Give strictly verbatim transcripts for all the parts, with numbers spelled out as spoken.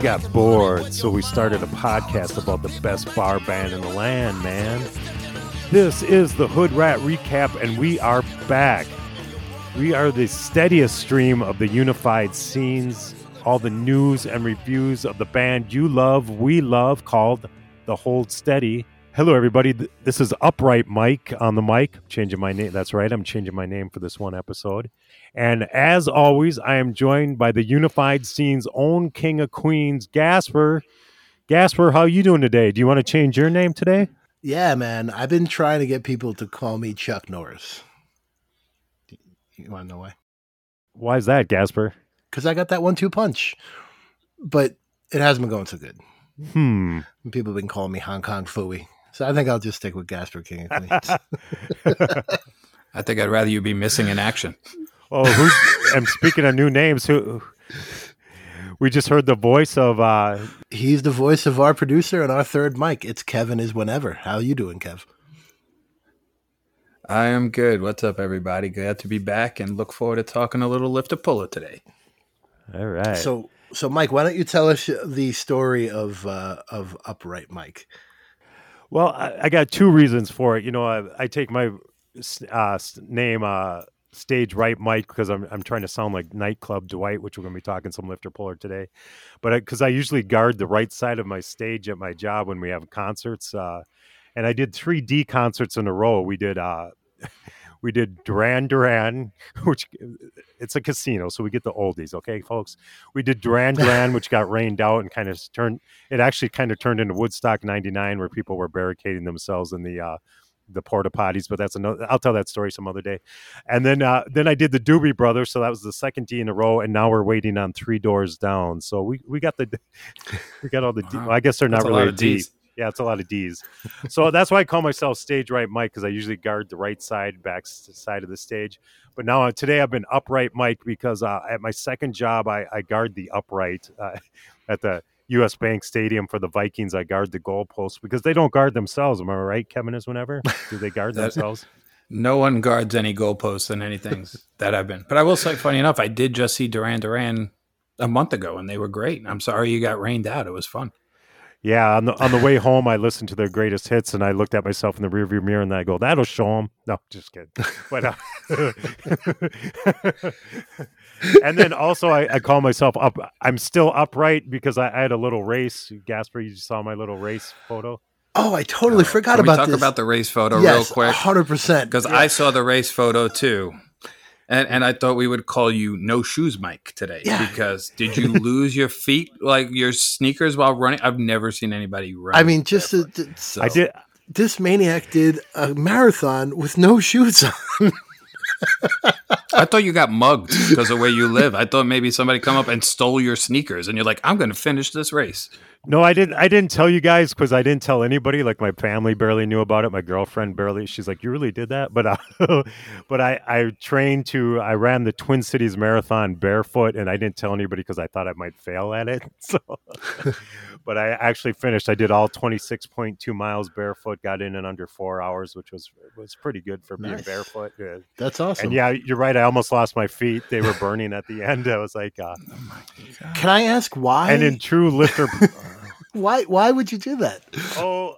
got bored, so we started a podcast about the best bar band in the land, man. This is the Hood Rat Recap, and we are back. We are the steadiest stream of the unified scenes, all the news and reviews of the band you love, we love, called The Hold Steady. Hello, everybody. This is Upright Mike on the mic. Changing my name. That's right. I'm changing my name for this one episode. And as always, I am joined by the unified scene's own King of Queens, Gasper. Gasper, how you doing today? Do you want to change your name today? Yeah, man. I've been trying to get people to call me Chuck Norris. You want to know why? Why is that, Gasper? Because I got that one two punch. But it hasn't been going so good. Hmm. People have been calling me Hong Kong Phooey. So I think I'll just stick with Gasper King of Queens. I think I'd rather you be missing in action. Oh, who's, and speaking of new names, who we just heard the voice of. Uh, He's the voice of our producer and our third mic. It's Kevin is whenever. How you doing, Kev? I am good. What's up, everybody? Glad to be back and look forward to talking a little lifter puller today. All right. So, so Mike, why don't you tell us the story of uh, of Upright Mike? Well, I, I got two reasons for it. You know, I, I take my uh, name, uh, Stage Right Mike, because I'm I'm trying to sound like Nightclub Dwight, which we're going to be talking some lifter puller today. But because I, I usually guard the right side of my stage at my job when we have concerts, uh, and I did three D concerts in a row. We did uh, we did Duran Duran, which it's a casino, so we get the oldies, okay, folks. We did Duran Duran, which got rained out and kind of turned. It actually kind of turned into Woodstock ninety-nine, where people were barricading themselves in the uh, the porta potties. But that's another. I'll tell that story some other day. And then uh, then I did the Doobie Brothers, so that was the second D in a row, and now we're waiting on Three Doors Down. So we we got the we got all the. D, well, I guess they're not That's really a lot a of D. Ds. Yeah, it's a lot of D's. So that's why I call myself Stage Right Mike, because I usually guard the right side, back side of the stage. But now uh, today I've been Upright Mike because uh, at my second job, I, I guard the upright uh, at the U S Bank Stadium for the Vikings. I guard the goalposts because they don't guard themselves. Am I right, Kevin, is whenever? Do they guard That- themselves? No one guards any goalposts in anything that I've been. But I will say, funny enough, I did just see Duran Duran a month ago, and they were great. I'm sorry you got rained out. It was fun. Yeah, on the on the way home, I listened to their greatest hits, and I looked at myself in the rearview mirror, and I go, "That'll show them." No, just kidding. But uh, and then also, I, I call myself up. I'm still upright because I, I had a little race. Gasper, you saw my little race photo. Oh, I totally Uh, forgot Can we about talk this. about the race photo yes, real quick? one hundred percent. Because I saw the race photo too. And and I thought we would call you No Shoes Mike today. Yeah. Because did you lose your feet, like your sneakers while running? I've never seen anybody run. I mean, just to, barefoot. to- So- I did. this maniac did a marathon with no shoes on. I thought you got mugged because of where you live. I thought maybe somebody come up and stole your sneakers, and you're like, "I'm going to finish this race." No, I didn't. I didn't tell you guys because I didn't tell anybody. Like my family barely knew about it. My girlfriend barely. She's like, "You really did that?" But, uh, but I, I trained to. I ran the Twin Cities Marathon barefoot, and I didn't tell anybody because I thought I might fail at it. So, but I actually finished. I did all twenty-six point two miles barefoot. Got in in under four hours, which was was pretty good for being Nice. barefoot. Yeah. That's awesome. And yeah, you're right. I almost lost my feet. They were burning at the end. I was like, uh, Can I ask why? and in true lifter. why? Why would you do that? Oh,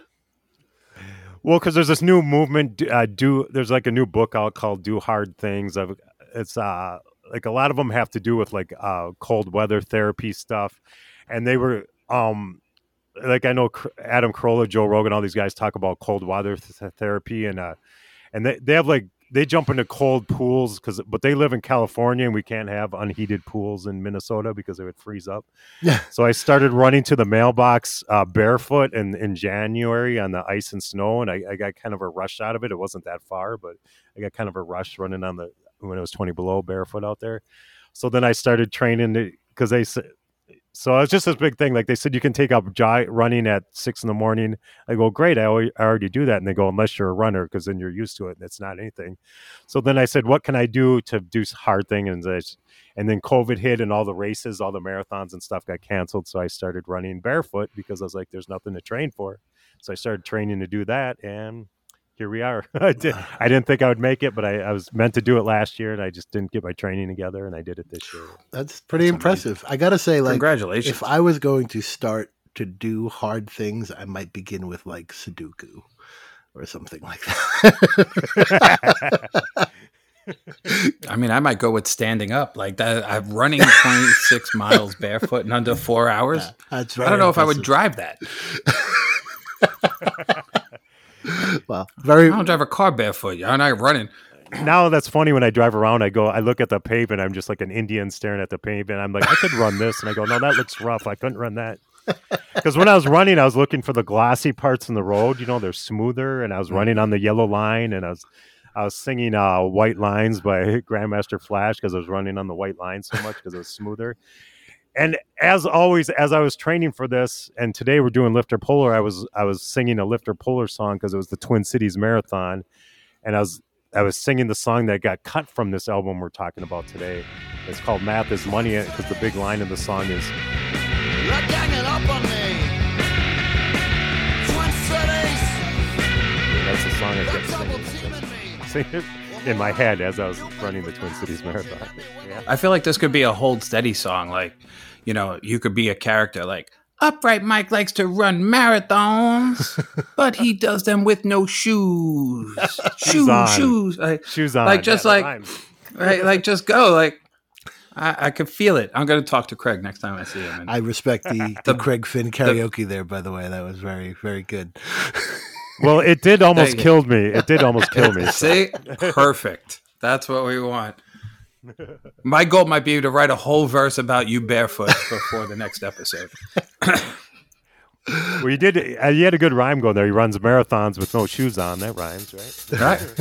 well, because there's this new movement. Uh, do there's like a new book out called "Do Hard Things." I've, it's uh like a lot of them have to do with like uh cold weather therapy stuff, and they were um like I know Adam Carolla, Joe Rogan, all these guys talk about cold weather th- therapy, and uh and they they have like. They jump into cold pools because, but they live in California and we can't have unheated pools in Minnesota because they would freeze up. Yeah. So I started running to the mailbox uh, barefoot in, in January on the ice and snow, and I, I got kind of a rush out of it. It wasn't that far, but I got kind of a rush running on the when it was twenty below barefoot out there. So then I started training because they said. So it's just this big thing. Like they said, you can take up jog- running at six in the morning. I go, great. I, always, I already do that. And they go, unless you're a runner, because then you're used to it and it's not anything. So then I said, what can I do to do hard thing? And, I, and then COVID hit and all the races, all the marathons and stuff got canceled. So I started running barefoot because I was like, there's nothing to train for. So I started training to do that. And here we are. I, did, I didn't think I would make it, but I, I was meant to do it last year, and I just didn't get my training together, and I did it this year. That's pretty That's impressive. I got to say, like, Congratulations. if I was going to start to do hard things, I might begin with like Sudoku or something like that. I mean, I might go with standing up like that. I'm running twenty-six miles barefoot in under four hours. Yeah, that's I don't know impressive. if I would drive that. Well, very. I don't drive a car barefoot. I'm not running. Now that's funny when I drive around, I go, I look at the pavement. I'm just like an Indian staring at the pavement. I'm like, I could run this. And I go, no, that looks rough. I couldn't run that. Because when I was running, I was looking for the glossy parts in the road. You know, they're smoother. And I was running on the yellow line, and I was I was singing uh, White Lines by Grandmaster Flash because I was running on the white line so much because it was smoother. And as always, as I was training for this, and today we're doing Lifter Puller, I was I was singing a Lifter Puller song because it was the Twin Cities Marathon, and I was I was singing the song that got cut from this album we're talking about today. It's called "Math Is Money" because the big line of the song is, You're ganging up on me. Twin Cities. that's the song I You're kept double singing, teaming me. singing in my head as I was running the Twin Cities Marathon. Yeah. I feel like this could be a Hold Steady song. Like, you know, you could be a character like, Upright Mike likes to run marathons, but he does them with no shoes. Shoes, on. shoes. Like, Shoes on. like just Yeah, that like, rhymes. right, like just go. Like, I, I could feel it. I'm going to talk to Craig next time I see him. And I respect the, the Craig Finn karaoke there, by the way. That was very, very good. Well, it did almost There you kill me. It did almost kill me. so. See? Perfect. That's what we want. My goal might be to write a whole verse about you barefoot before the next episode. Well, you did. Uh, you had a good rhyme going there. He runs marathons with no shoes on. That rhymes, right?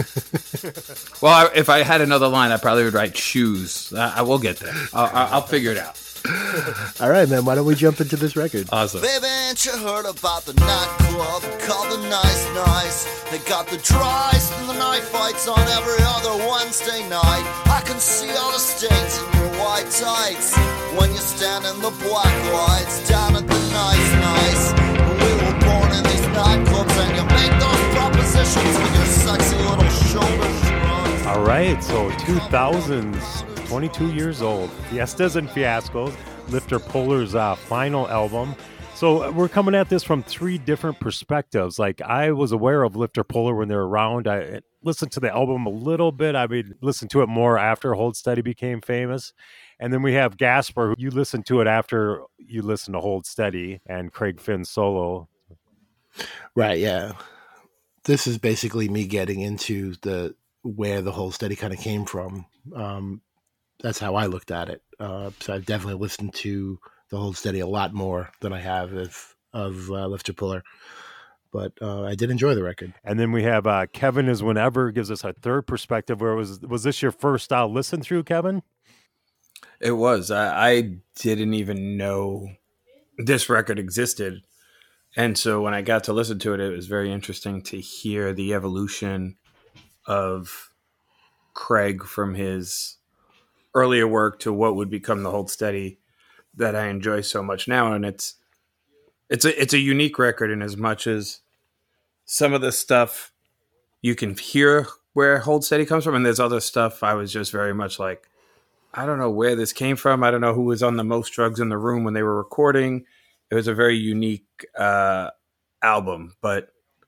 Right. Well, I, if I had another line, I probably would write shoes. I, I will get there. I'll, I'll I'll figure it out. All right, man. Why don't we jump into this record? Awesome. Baby, ain't you heard about the nightclub called the Nice Nice? They got the tries and the night fights on every other Wednesday night. I can see all the stains in your white tights when you stand in the black lights down at the Nice Nice. We were born in these nightclubs, and you make those propositions with your sexy little shoulder shrugs. All right. So two thousands, twenty-two years old. Fiestas and Fiascos, Lifter Puller's uh, final album. So we're coming at this from three different perspectives. Like, I was aware of Lifter Puller when they were around. I listened to the album a little bit. I mean, listened to it more after Hold Steady became famous. And then we have Gasper, who you listened to it after you listened to Hold Steady and Craig Finn solo. Right, yeah. This is basically me getting into the where the whole study kind of came from. Um, that's how I looked at it. Uh, so I've definitely listened to the whole study a lot more than I have of, of uh, Lifter Puller. But uh, I did enjoy the record. And then we have uh, Kevin is Whenever, gives us a third perspective. Where was was this your first uh, listen through, Kevin? It was. I, I didn't even know this record existed. And so when I got to listen to it, it was very interesting to hear the evolution of Craig from his earlier work to what would become the Hold Steady that I enjoy so much now. And it's it's a it's a unique record in as much as some of the stuff you can hear where Hold Steady comes from, and there's other stuff I was just very much like, I don't know where this came from. I don't know who was on the most drugs in the room when they were recording. It was a very unique uh, album, but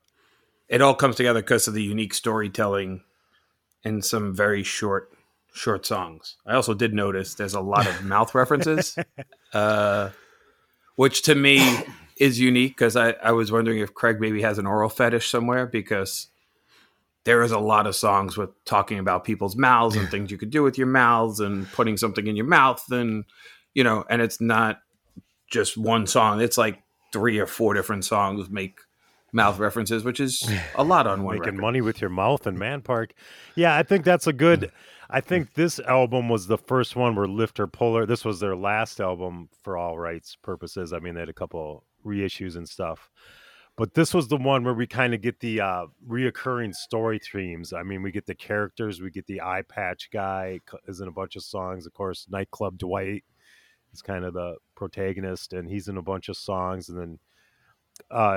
it all comes together because of the unique storytelling and some very short, short songs. I also did notice there's a lot of mouth references, uh, which to me is unique because I, I was wondering if Craig maybe has an oral fetish somewhere, because there is a lot of songs with talking about people's mouths and things you could do with your mouths and putting something in your mouth, and, you know, and it's not just one song. It's like three or four different songs make mouth references, which is a lot on one Making record. money with your mouth and Man Park. Yeah, I think that's a good. I think this album was the first one where Lifter Puller. This was their last album for all rights purposes. I mean, they had a couple reissues and stuff, but this was the one where we kind of get the uh, reoccurring story themes. I mean, we get the characters. We get the eye patch guy is in a bunch of songs. Of course, Nightclub Dwight is kind of the protagonist, and he's in a bunch of songs. And then uh,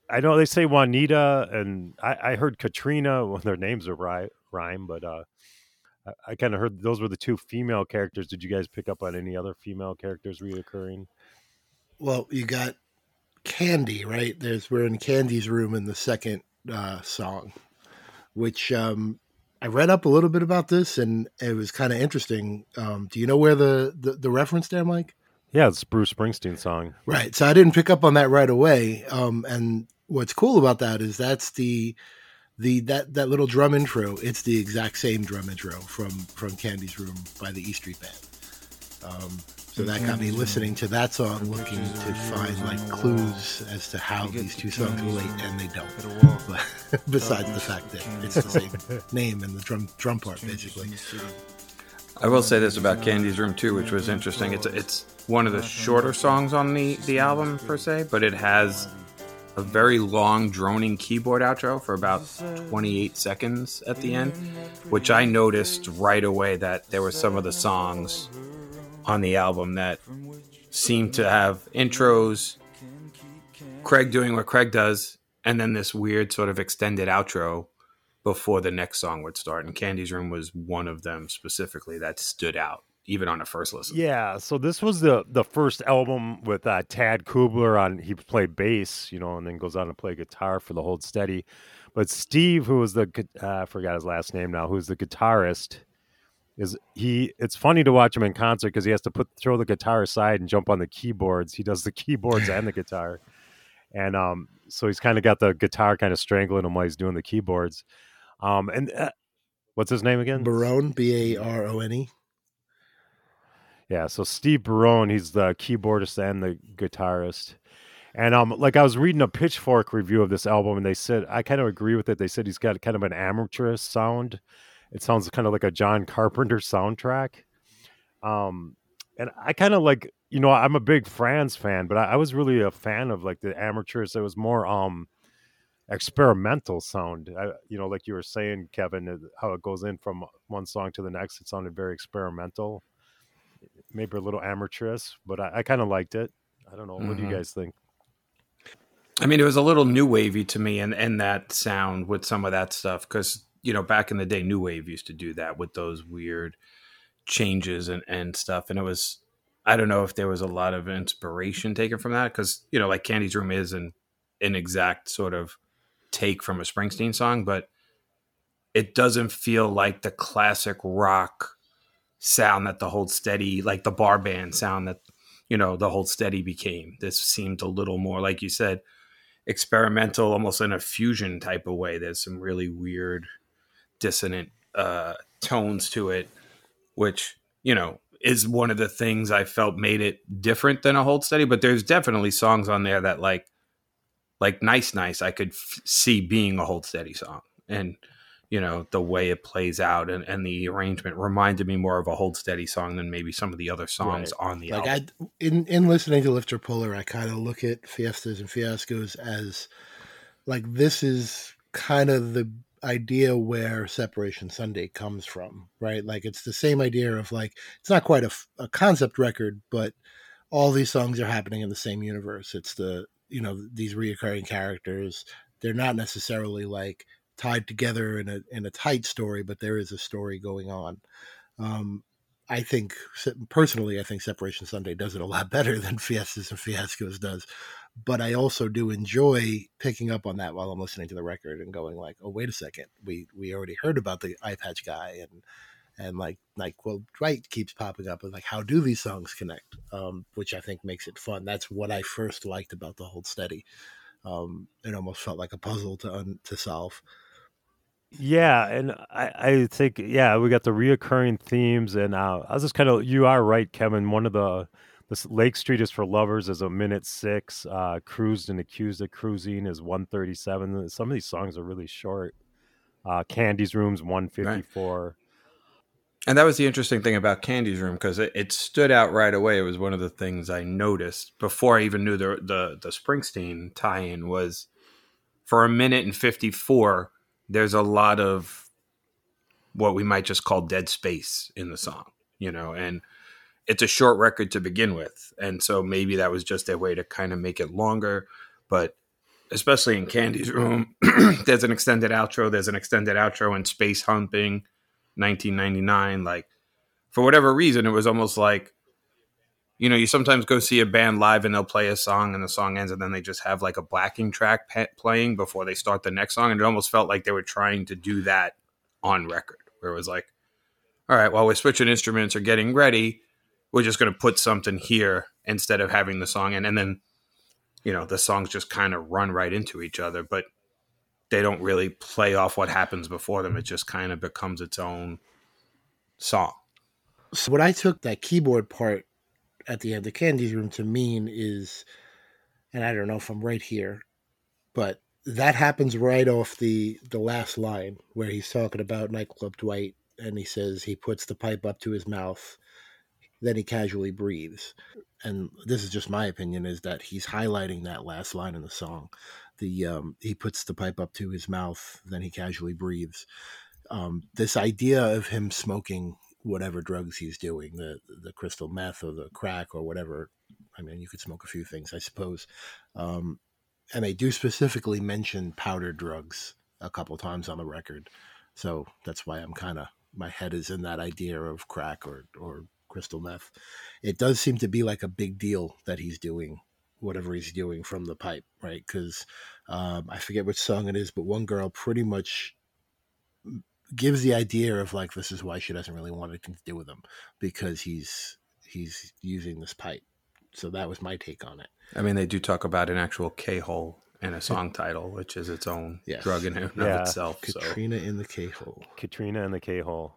I know they say Juanita, and I, I heard Katrina. Well, their names are rhyme, rhyme but uh, I, I kind of heard those were the two female characters. Did you guys pick up on any other female characters reoccurring? Well, you got Candy, right? There's we're in Candy's room in the second uh, song, which um, I read up a little bit about this, and it was kind of interesting. Um, do you know where the, the the reference there, Mike? Yeah, it's Bruce Springsteen song. Right. So I didn't pick up on that right away. Um, and what's cool about that is that's the the that that little drum intro. It's the exact same drum intro from from Candy's Room by the E Street Band. Um, so that got me listening to that song, looking to find like clues as to how these two songs relate, and they don't. But besides the fact that it's the same name and the drum drum part, basically. I will say this about Candy's Room too, which was interesting. It's it's one of the shorter songs on the, the album per se, but it has a very long droning keyboard outro for about twenty-eight seconds at the end, which I noticed right away that there were some of the songs on the album that seemed to have intros, Craig doing what Craig does, and then this weird sort of extended outro before the next song would start. And Candy's Room was one of them specifically that stood out, even on a first listen. Yeah, so this was the the first album with uh, Tad Kubler on. He played bass, you know, and then goes on to play guitar for the Hold Steady. But Steve, who was the uh, I forgot his last name now, who's the guitarist, is he? It's funny to watch him in concert because he has to put throw the guitar aside and jump on the keyboards. He does the keyboards and the guitar, and um, so he's kind of got the guitar kind of strangling him while he's doing the keyboards. Um, and uh, what's his name again? Barone, B A R O N E. Yeah, so Steve Barone, he's the keyboardist and the guitarist. And um, like I was reading a Pitchfork review of this album, and they said, I kind of agree with it. They said he's got kind of an amateurish sound. It sounds kind of like a John Carpenter soundtrack. Um, and I kind of like, you know, I'm a big Franz fan, but I, I was really a fan of like the amateurish. It was more um experimental sound. I, you know, like you were saying, Kevin, how it goes in from one song to the next. It sounded very experimental. Maybe a little amateurish, but I, I kind of liked it. I don't know. What mm-hmm. do you guys think? I mean, it was a little new wavy to me, and, and that sound with some of that stuff, because, you know, back in the day, New Wave used to do that with those weird changes and, and stuff. And it was, I don't know if there was a lot of inspiration taken from that, because, you know, like Candy's Room is an, an exact sort of take from a Springsteen song, but it doesn't feel like the classic rock sound that the Hold Steady, like the bar band sound that, you know, the Hold Steady became. This seemed a little more, like you said, experimental, almost in a fusion type of way. There's some really weird dissonant uh, tones to it, which, you know, is one of the things I felt made it different than a Hold Steady. But there's definitely songs on there that like, like Nice Nice, I could f- see being a Hold Steady song. And, you know, the way it plays out and, and the arrangement reminded me more of a Hold Steady song than maybe some of the other songs right. on the like album. I, in, in listening to Lifter Puller, I kind of look at Fiestas and Fiascos as like, this is kind of the idea where Separation Sunday comes from, right? Like it's the same idea of like, it's not quite a, a concept record, but all these songs are happening in the same universe. It's the, you know, these reoccurring characters. They're not necessarily like tied together in a in a tight story, but there is a story going on. Um, I think personally, I think Separation Sunday does it a lot better than Fiestas and Fiascos does. But I also do enjoy picking up on that while I'm listening to the record and going like, oh, wait a second, we we already heard about the Eye Patch guy, and and like like well, Dwight keeps popping up and like, how do these songs connect? Um, which I think makes it fun. That's what I first liked about the Hold Steady. Um, it almost felt like a puzzle to un- to solve. Yeah, and I, I think yeah, we got the reoccurring themes, and uh, I was just kind of you are right, Kevin. One of the this Lake Street is for Lovers is a minute six. Uh, Cruised and Accused of Cruising is one thirty seven. Some of these songs are really short. Uh, Candy's Room's one fifty four. Right. And that was the interesting thing about Candy's Room, because it, it stood out right away. It was one of the things I noticed before I even knew the the, the Springsteen tie-in was for a minute and fifty-four. There's a lot of what we might just call dead space in the song, you know, and it's a short record to begin with. And so maybe that was just their way to kind of make it longer. But especially in Candy's Room, there's an extended outro. There's an extended outro in Space Humping, nineteen ninety-nine. Like, for whatever reason, it was almost like, you know, you sometimes go see a band live and they'll play a song and the song ends and then they just have like a backing track pe- playing before they start the next song. And it almost felt like they were trying to do that on record, where it was like, all right, while we're switching instruments or getting ready, we're just going to put something here instead of having the song in. And then, you know, the songs just kind of run right into each other, but they don't really play off what happens before them. It just kind of becomes its own song. So what I took that keyboard part at the end of Candy's Room to mean is, and I don't know if I'm right here, but that happens right off the, the last line where he's talking about Nightclub Dwight, and he says he puts the pipe up to his mouth, then he casually breathes. And this is just my opinion, is that he's highlighting that last line in the song. The um, he puts the pipe up to his mouth, then he casually breathes. Um, this idea of him smoking whatever drugs he's doing, the the crystal meth or the crack or whatever. I mean, you could smoke a few things, I suppose. Um, and they do specifically mention powder drugs a couple times on the record. So that's why I'm kind of, my head is in that idea of crack or, or crystal meth. It does seem to be like a big deal that he's doing whatever he's doing from the pipe, right? Because um, I forget which song it is, but one girl pretty much gives the idea of like, this is why she doesn't really want anything to do with him, because he's he's using this pipe. So that was my take on it. I mean, they do talk about an actual K-hole in a song title, which is its own yes. drug in and yeah. of itself. Katrina so. in the K-hole. Katrina in the K-hole.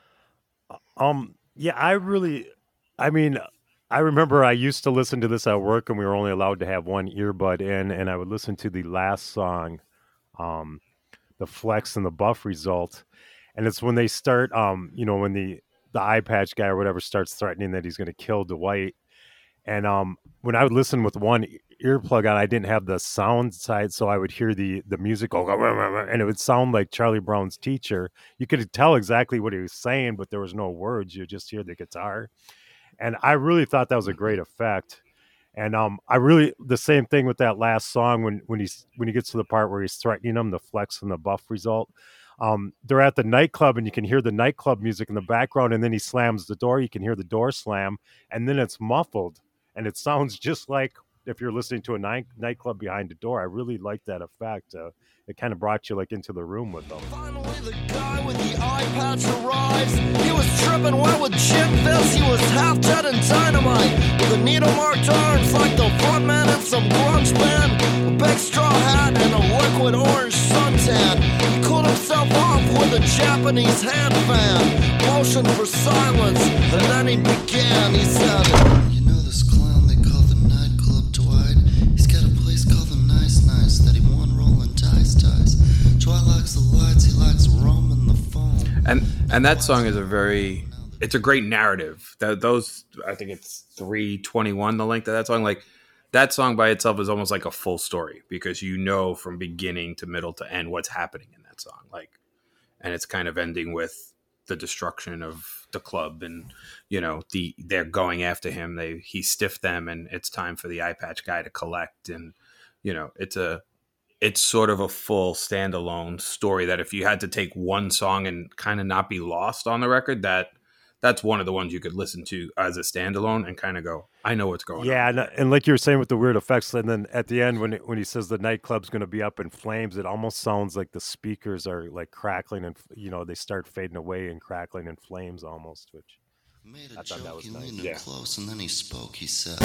Um, yeah, I really, I mean, I remember I used to listen to this at work, and we were only allowed to have one earbud in, and I would listen to the last song, um, the Flex and the Buff Result. And it's when they start, um, you know, when the, the eye patch guy or whatever starts threatening that he's going to kill Dwight. And um, when I would listen with one earplug on, I didn't have the sound side, so I would hear the the music go, and it would sound like Charlie Brown's Teacher. You could tell exactly what he was saying, but there was no words. You just hear the guitar. And I really thought that was a great effect. And um, I really, the same thing with that last song when when he's when he gets to the part where he's threatening them, the Flex and the Buff Result. Um, they're at the nightclub and you can hear the nightclub music in the background, and then he slams the door. You can hear the door slam, and then it's muffled, and it sounds just like if you're listening to a night, nightclub behind the door. I really like that effect. Uh, it kind of brought you like into the room with them. Finally, the guy with the eye patch arrives. He was tripping wet with chip fist. He was half dead and dynamite, with a needle marked arms like the front man in some grunge band. A big straw hat and a liquid orange suntan. He cooled himself off with a Japanese hand fan. Motioned for silence, and then he began. He said, "You know this clown they call the nightclub Dwight? He's got a place called the Nice Nice that he won rolling dice dice. Dwight likes the lights, he likes rum and the foam." And and that song is a very, it's a great narrative. That those, I think it's three twenty-one, the length of that song. Like, that song by itself is almost like a full story, because you know from beginning to middle to end what's happening in that song. Like, and it's kind of ending with the destruction of the club, and you know the they're going after him. They he stiffed them, and it's time for the eye patch guy to collect. And you know it's a it's sort of a full standalone story that if you had to take one song and kind of not be lost on the record, that that's one of the ones you could listen to as a standalone and kind of go, I know what's going yeah, on. Yeah, and, and like you were saying with the weird effects, and then at the end when it, when he says the nightclub's going to be up in flames, it almost sounds like the speakers are like crackling, and you know they start fading away and crackling in flames almost. Which made a I thought joke, that was he nice. leaned Yeah. in close, and then he spoke. He said,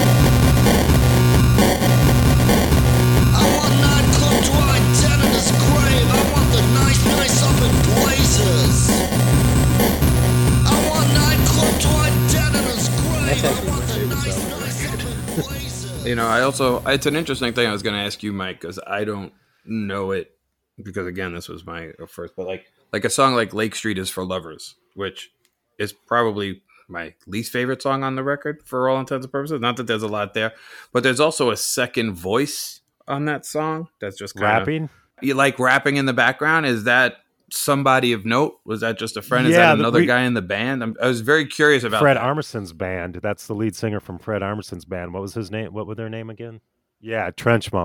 "I want nightclub Dwight dead in his grave. I want the nice, nice up in blazes. I want nightclub Dwight dead in his grave. I want the nice, nice up in blazes." You know, I also, it's an interesting thing I was going to ask you, Mike, because I don't know it, because again, this was my first, but like, like a song like Lake Street is for Lovers, which is probably my least favorite song on the record for all intents and purposes. Not that there's a lot there, but there's also a second voice on that song that's just kind rapping. of, you like rapping in the background. Is that somebody of note? Was that just a friend? Is Yeah, that the- another we- guy in the band? I'm, I was very curious about Fred that. Armisen's band. That's the lead singer from Fred Armisen's band. What was his name? What was their name again? Yeah, Trenchmouth.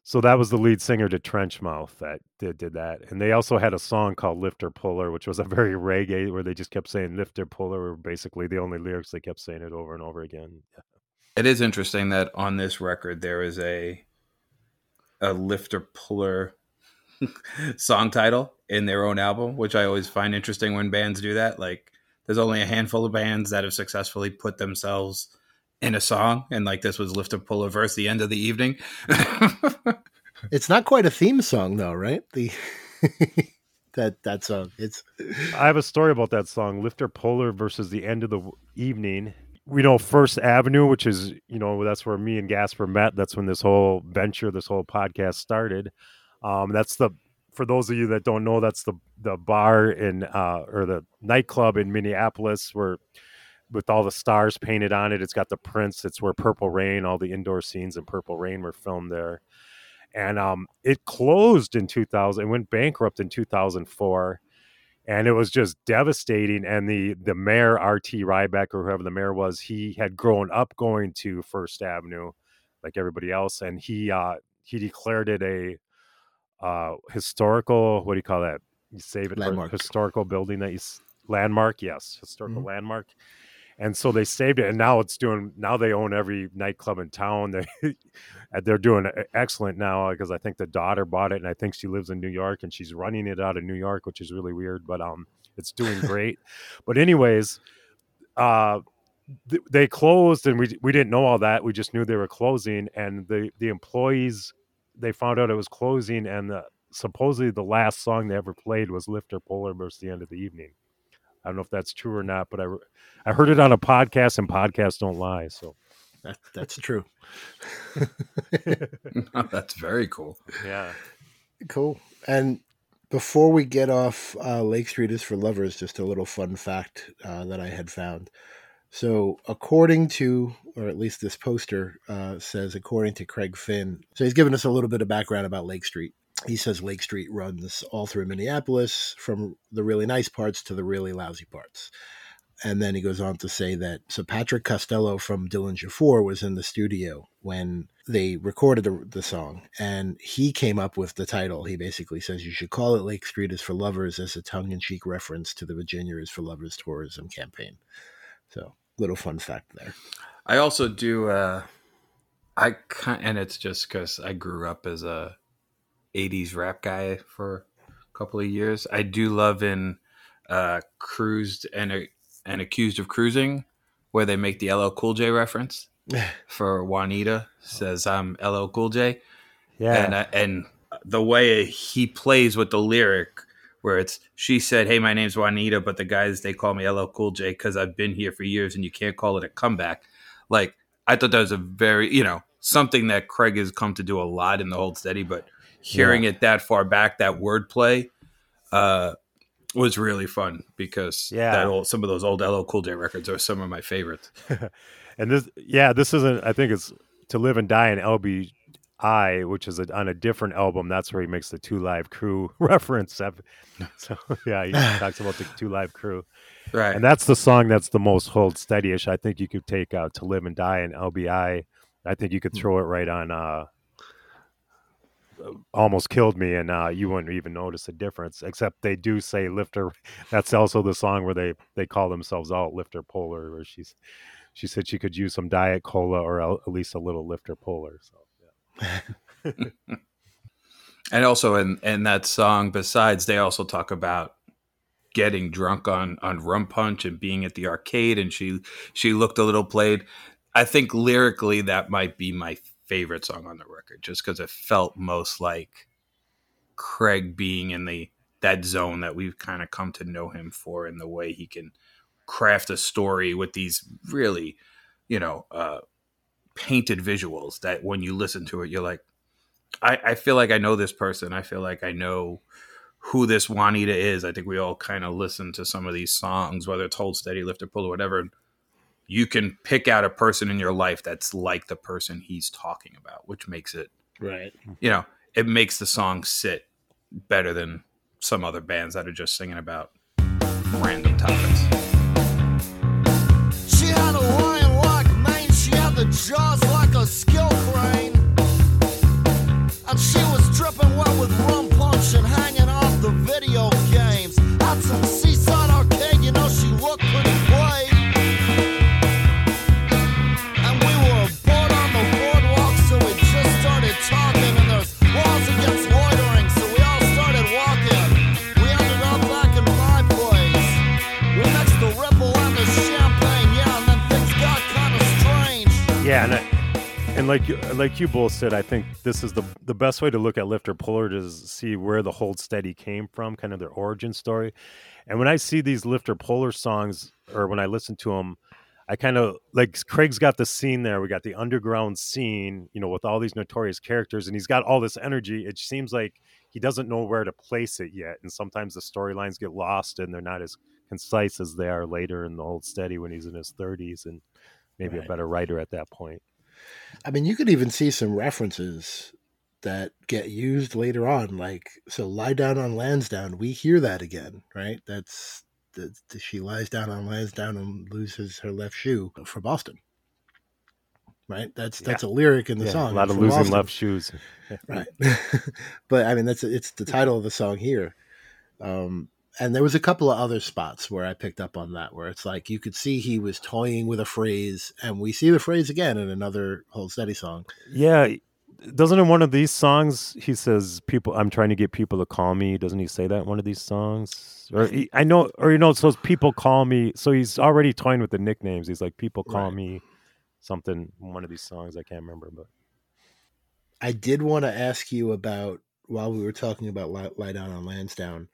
So that was the lead singer to Trenchmouth that did, did that. And they also had a song called Lifter Puller, which was a very reggae, where they just kept saying Lifter Puller were basically the only lyrics. They kept saying it over and over again. It is interesting that on this record there is a a Lifter Puller song title in their own album, which I always find interesting when bands do that. Like, there's only a handful of bands that have successfully put themselves in a song, and like this was Lifter Puller verse the end of the evening. It's not quite a theme song though, right? The that that song. It's I have a story about that song, Lifter Puller versus the end of the evening. We know First Avenue, which is, you know, that's where me and Gasper met. That's when this whole venture, this whole podcast started. Um, that's the, for those of you that don't know, that's the the bar in uh, or the nightclub in Minneapolis where, with all the stars painted on it. It's got the prints. It's where Purple Rain, all the indoor scenes in Purple Rain were filmed there. And um, it closed in two thousand. It went bankrupt in two thousand four. And it was just devastating. And the, the mayor, R T Ryback, or whoever the mayor was, he had grown up going to First Avenue like everybody else. And he uh, he declared it a uh, historical, what do you call that? You save it Landmark. for historical building that you, landmark. Yes. Historical Mm-hmm. landmark. And so they saved it, and now it's doing. Now they own every nightclub in town. They they're doing excellent now because I think the daughter bought it, and I think she lives in New York, and she's running it out of New York, which is really weird. But um, it's doing great. But anyways, uh, th- they closed, and we we didn't know all that. We just knew they were closing, and the the employees, they found out it was closing, and the, supposedly the last song they ever played was Lifter Puller versus the end of the evening. I don't know if that's true or not, but I, I heard it on a podcast, and podcasts don't lie. So that, that's true. That's very cool. Yeah. Cool. And before we get off uh, Lake Street is for Lovers, just a little fun fact uh, that I had found. So according to, or at least this poster uh, says, according to Craig Finn, so he's given us a little bit of background about Lake Street. He says Lake Street runs all through Minneapolis, from the really nice parts to the really lousy parts. And then he goes on to say that, so Patrick Costello from Dillinger four was in the studio when they recorded the, the song, and he came up with the title. He basically says you should call it Lake Street is for Lovers as a tongue-in-cheek reference to the Virginia is for Lovers tourism campaign. So, little fun fact there. I also do, uh, I kind, and it's just because I grew up as a eighties rap guy for a couple of years. I do love in uh, Cruised and uh, and Accused of Cruising, where they make the L L Cool J reference for Juanita, says I'm L L Cool J. Yeah. And, uh, and the way he plays with the lyric, where it's, she said, hey, my name's Juanita, but the guys, they call me L L Cool J because I've been here for years and you can't call it a comeback. Like, I thought that was a very, you know, something that Craig has come to do a lot in the Hold Steady, but hearing yeah. it that far back, that wordplay uh, was really fun because yeah. that old, some of those old L L Cool J records are some of my favorites. And this, yeah, this isn't, I think it's To Live and Die in L B I, which is a, on a different album. That's where he makes the Two Live Crew reference. So, yeah, he talks about the Two Live Crew. Right. And that's the song that's the most Hold Steady-ish. I think you could take out To Live and Die in L B I. I think you could throw it right on uh, Almost Killed Me, and uh, you wouldn't even notice a difference, except they do say Lifter. That's also the song where they, they call themselves out, Lifter Puller, where she's, she said she could use some Diet Cola or at least a little Lifter Puller. So, yeah. And also in, in that song, besides, they also talk about getting drunk on, on rum punch and being at the arcade, and she she looked a little played. I think lyrically that might be my favorite song on the record, just because it felt most like Craig being in the that zone that we've kind of come to know him for, in the way he can craft a story with these really, you know, uh, painted visuals that when you listen to it, you're like, I, I feel like I know this person. I feel like I know who this Juanita is. I think we all kind of listen to some of these songs, whether it's Hold Steady, Lifter, Pull, or whatever. You can pick out a person in your life that's like the person he's talking about, which makes it, right. you know, it makes the song sit better than some other bands that are just singing about random topics. She had a lion-like mane, she had the jaws like a skill crane, and sipping wet with rum punch and hanging off the video games. At some seaside arcade, you know she looked pretty great. And we were bored on the boardwalk, so we just started talking. And there's laws against loitering, so we all started walking. We ended up back in my place. We mixed the Ripple and the champagne, yeah, and then things got kind of strange. Yeah, and I, and like you, like you both said, I think this is the the best way to look at Lifter Puller to see where the Hold Steady came from, kind of their origin story. And when I see these Lifter Puller songs, or when I listen to them, I kind of like Craig's got the scene there. We got the underground scene, you know, with all these notorious characters, and he's got all this energy. It seems like he doesn't know where to place it yet, and sometimes the storylines get lost and they're not as concise as they are later in the Hold Steady when he's in his thirties and maybe right. a better writer at that point. I mean, you could even see some references that get used later on, like, so lie down on Lansdowne. We hear that again, right? That's the, the she lies down on Lansdowne and loses her left shoe for Boston, right? That's that's yeah. a lyric in the yeah, song. A lot of losing Boston. Left shoes, right? But I mean, that's it's the title of the song here. Um, and there was a couple of other spots where I picked up on that, where it's like you could see he was toying with a phrase, and we see the phrase again in another Hold Steady song. Yeah. Doesn't in one of these songs he says, "People, I'm trying to get people to call me." Doesn't he say that in one of these songs? Or he, I know, or you know, so people call me. So he's already toying with the nicknames. He's like, "People call right. me," something. In one of these songs, I can't remember, but I did want to ask you about while we were talking about lie, lie down on Lansdowne.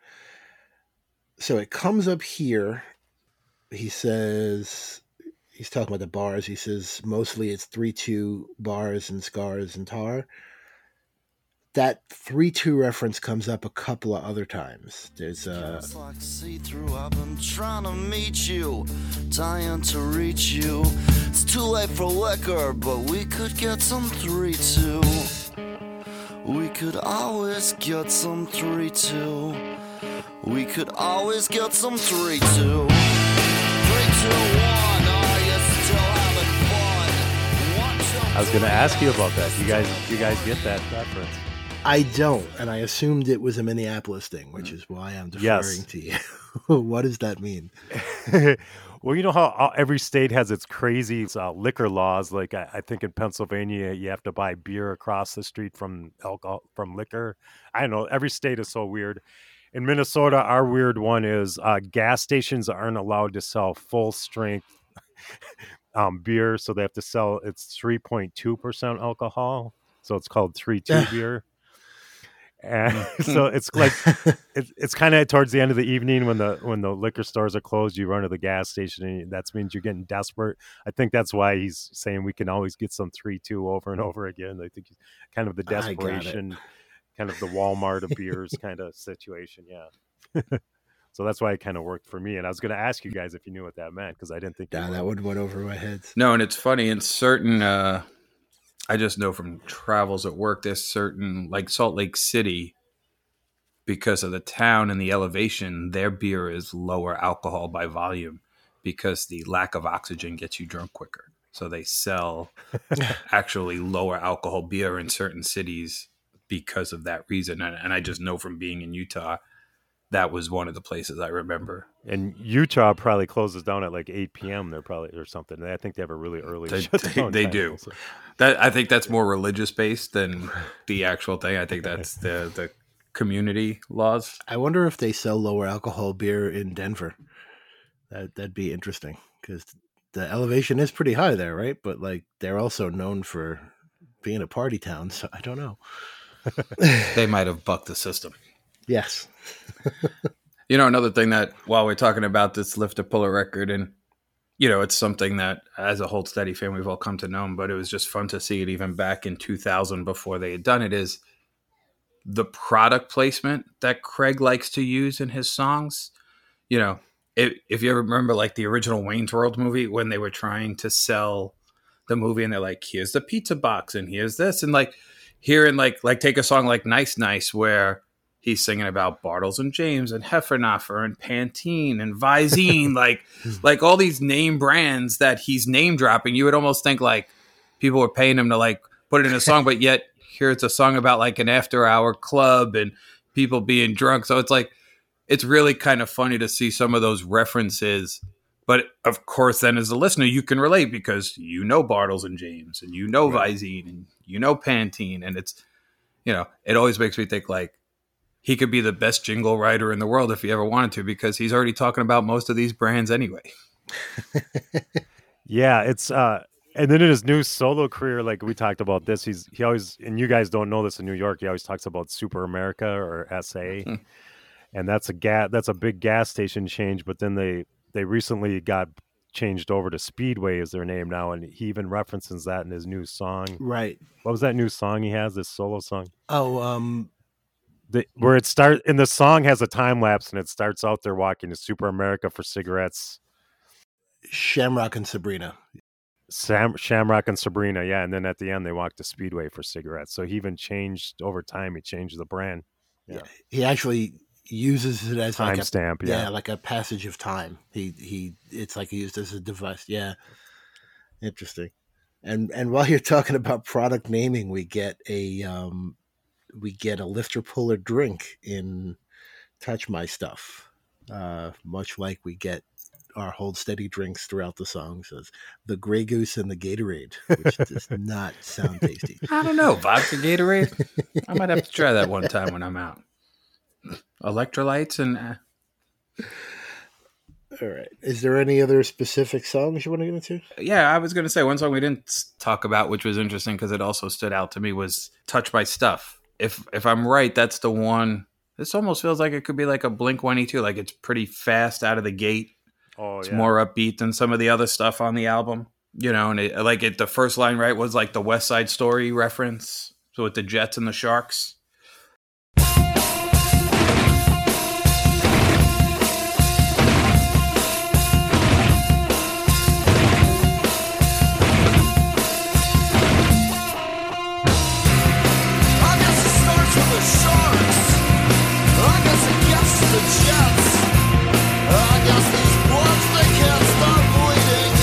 So it comes up here. He says. He's talking about the bars. He says, mostly it's three two bars and scars and tar. That three two reference comes up a couple of other times. There's uh It's like see-through. I've been trying to meet you, dying to reach you. It's too late for liquor, but we could get some three two. We could always get some three two. We could always get some three two. Three two one. I was going to ask you about that. You guys, you guys get that reference? I don't, and I assumed it was a Minneapolis thing, which is why I'm deferring yes. to you. What does that mean? Well, you know how every state has its crazy uh, liquor laws. Like I, I think in Pennsylvania, you have to buy beer across the street from alcohol from liquor. I don't know. Every state is so weird. In Minnesota, our weird one is uh, gas stations aren't allowed to sell full strength Um, beer, so they have to sell it's three point two percent alcohol, so it's called three two beer. And so it's like it, it's kind of towards the end of the evening when the when the liquor stores are closed, you run to the gas station, and that means you're getting desperate. I think that's why he's saying we can always get some three two over and over again. I think kind of the desperation, kind of the Walmart of beers kind of situation. Yeah. So that's why it kind of worked for me. And I was going to ask you guys if you knew what that meant, because I didn't think yeah, that would went over my head. No, and it's funny. In certain, uh, I just know from travels at work, there's certain, like Salt Lake City, because of the town and the elevation, their beer is lower alcohol by volume because the lack of oxygen gets you drunk quicker. So they sell actually lower alcohol beer in certain cities because of that reason. And, and I just know from being in Utah, that was one of the places I remember. And Utah probably closes down at like eight p.m. They're probably or something. I think they have a really early They, shutdown they, they time, do. so. That I think that's more religious based than the actual thing. I think that's the the community laws. I wonder if they sell lower alcohol beer in Denver. That that'd be interesting because the elevation is pretty high there, right? But like they're also known for being a party town, so I don't know. They might have bucked the system. Yes. You know, another thing that while we're talking about this Lifter Puller record, and you know, it's something that as a Hold Steady fan we've all come to know, but it was just fun to see it even back in two thousand before they had done it, is the product placement that Craig likes to use in his songs. You know, if, if you ever remember like the original Wayne's World movie when they were trying to sell the movie and they're like, here's the pizza box and here's this, and like here and like like take a song like Nice Nice where he's singing about Bartles and James and Heffernafer and Pantene and Visine, like like all these name brands that he's name dropping. You would almost think like people were paying him to like put it in a song, but yet here it's a song about like an after hour club and people being drunk. So it's like, it's really kind of funny to see some of those references. But of course, then as a listener, you can relate because you know Bartles and James and you know Right. Visine and you know Pantene. And it's, you know, it always makes me think like he could be the best jingle writer in the world if he ever wanted to, because he's already talking about most of these brands anyway. Yeah, it's uh and then in his new solo career, like we talked about this, he's he always, and you guys don't know this in New York, he always talks about Super America or S A. Hmm. And that's a gas that's a big gas station change, but then they they recently got changed over to Speedway is their name now, and he even references that in his new song. Right. What was that new song he has, this solo song? Oh, um, The, where it start and the song has a time lapse and it starts out there walking to Super America for cigarettes. Shamrock and Sabrina. Sam, Shamrock and Sabrina, yeah, and then at the end they walk to Speedway for cigarettes. So he even changed over time. He changed the brand. Yeah, Yeah. He actually uses it as like a timestamp. yeah. Yeah, like a passage of time. He he. It's like he used as a device. Yeah, interesting. And and while you're talking about product naming, we get a um, we get a lifter puller drink in Touch My Stuff, uh, much like we get our Hold Steady drinks throughout the songs as the Grey Goose and the Gatorade, which does not sound tasty. I don't know. Vodka Gatorade? I might have to try that one time when I'm out. Electrolytes and... Uh, All right. Is there any other specific songs you want to get into? yeah, I was going to say one song we didn't talk about, which was interesting because it also stood out to me, was Touch My Stuff. If if I'm right, that's the one... This almost feels like it could be like a Blink one eighty-two. Like it's pretty fast out of the gate. oh It's yeah. more upbeat than some of the other stuff on the album, you know. And it, like it, the first line, right, was like the West Side Story reference. So with the Jets and the Sharks. I guess it starts with the Sharks. I guess it gets to the Jets. I guess these bloods, they can't stop bleeding.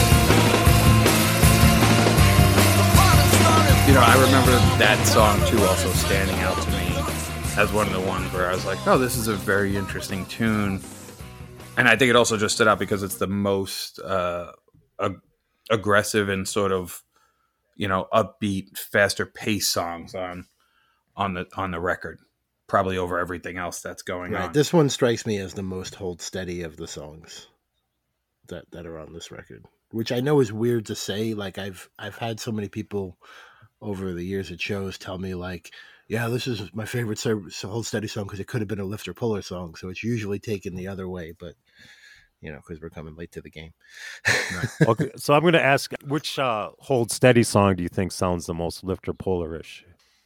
The fighting started. You know, I remember that song too, also standing out to me as one of the ones where I was like, "Oh, this is a very interesting tune," and I think it also just stood out because it's the most uh, ag- aggressive and sort of, you know, upbeat, faster pace songs on on the on the record, probably over everything else that's going Right. on. This one strikes me as the most Hold Steady of the songs that that are on this record, which I know is weird to say. Like I've I've had so many people over the years at shows tell me like, yeah, this is my favorite service, Hold Steady song because it could have been a Lifter Puller song. So it's usually taken the other way, but you know, because we're coming late to the game. Okay, so I'm going to ask, which uh, Hold Steady song do you think sounds the most Lifter Pullerish?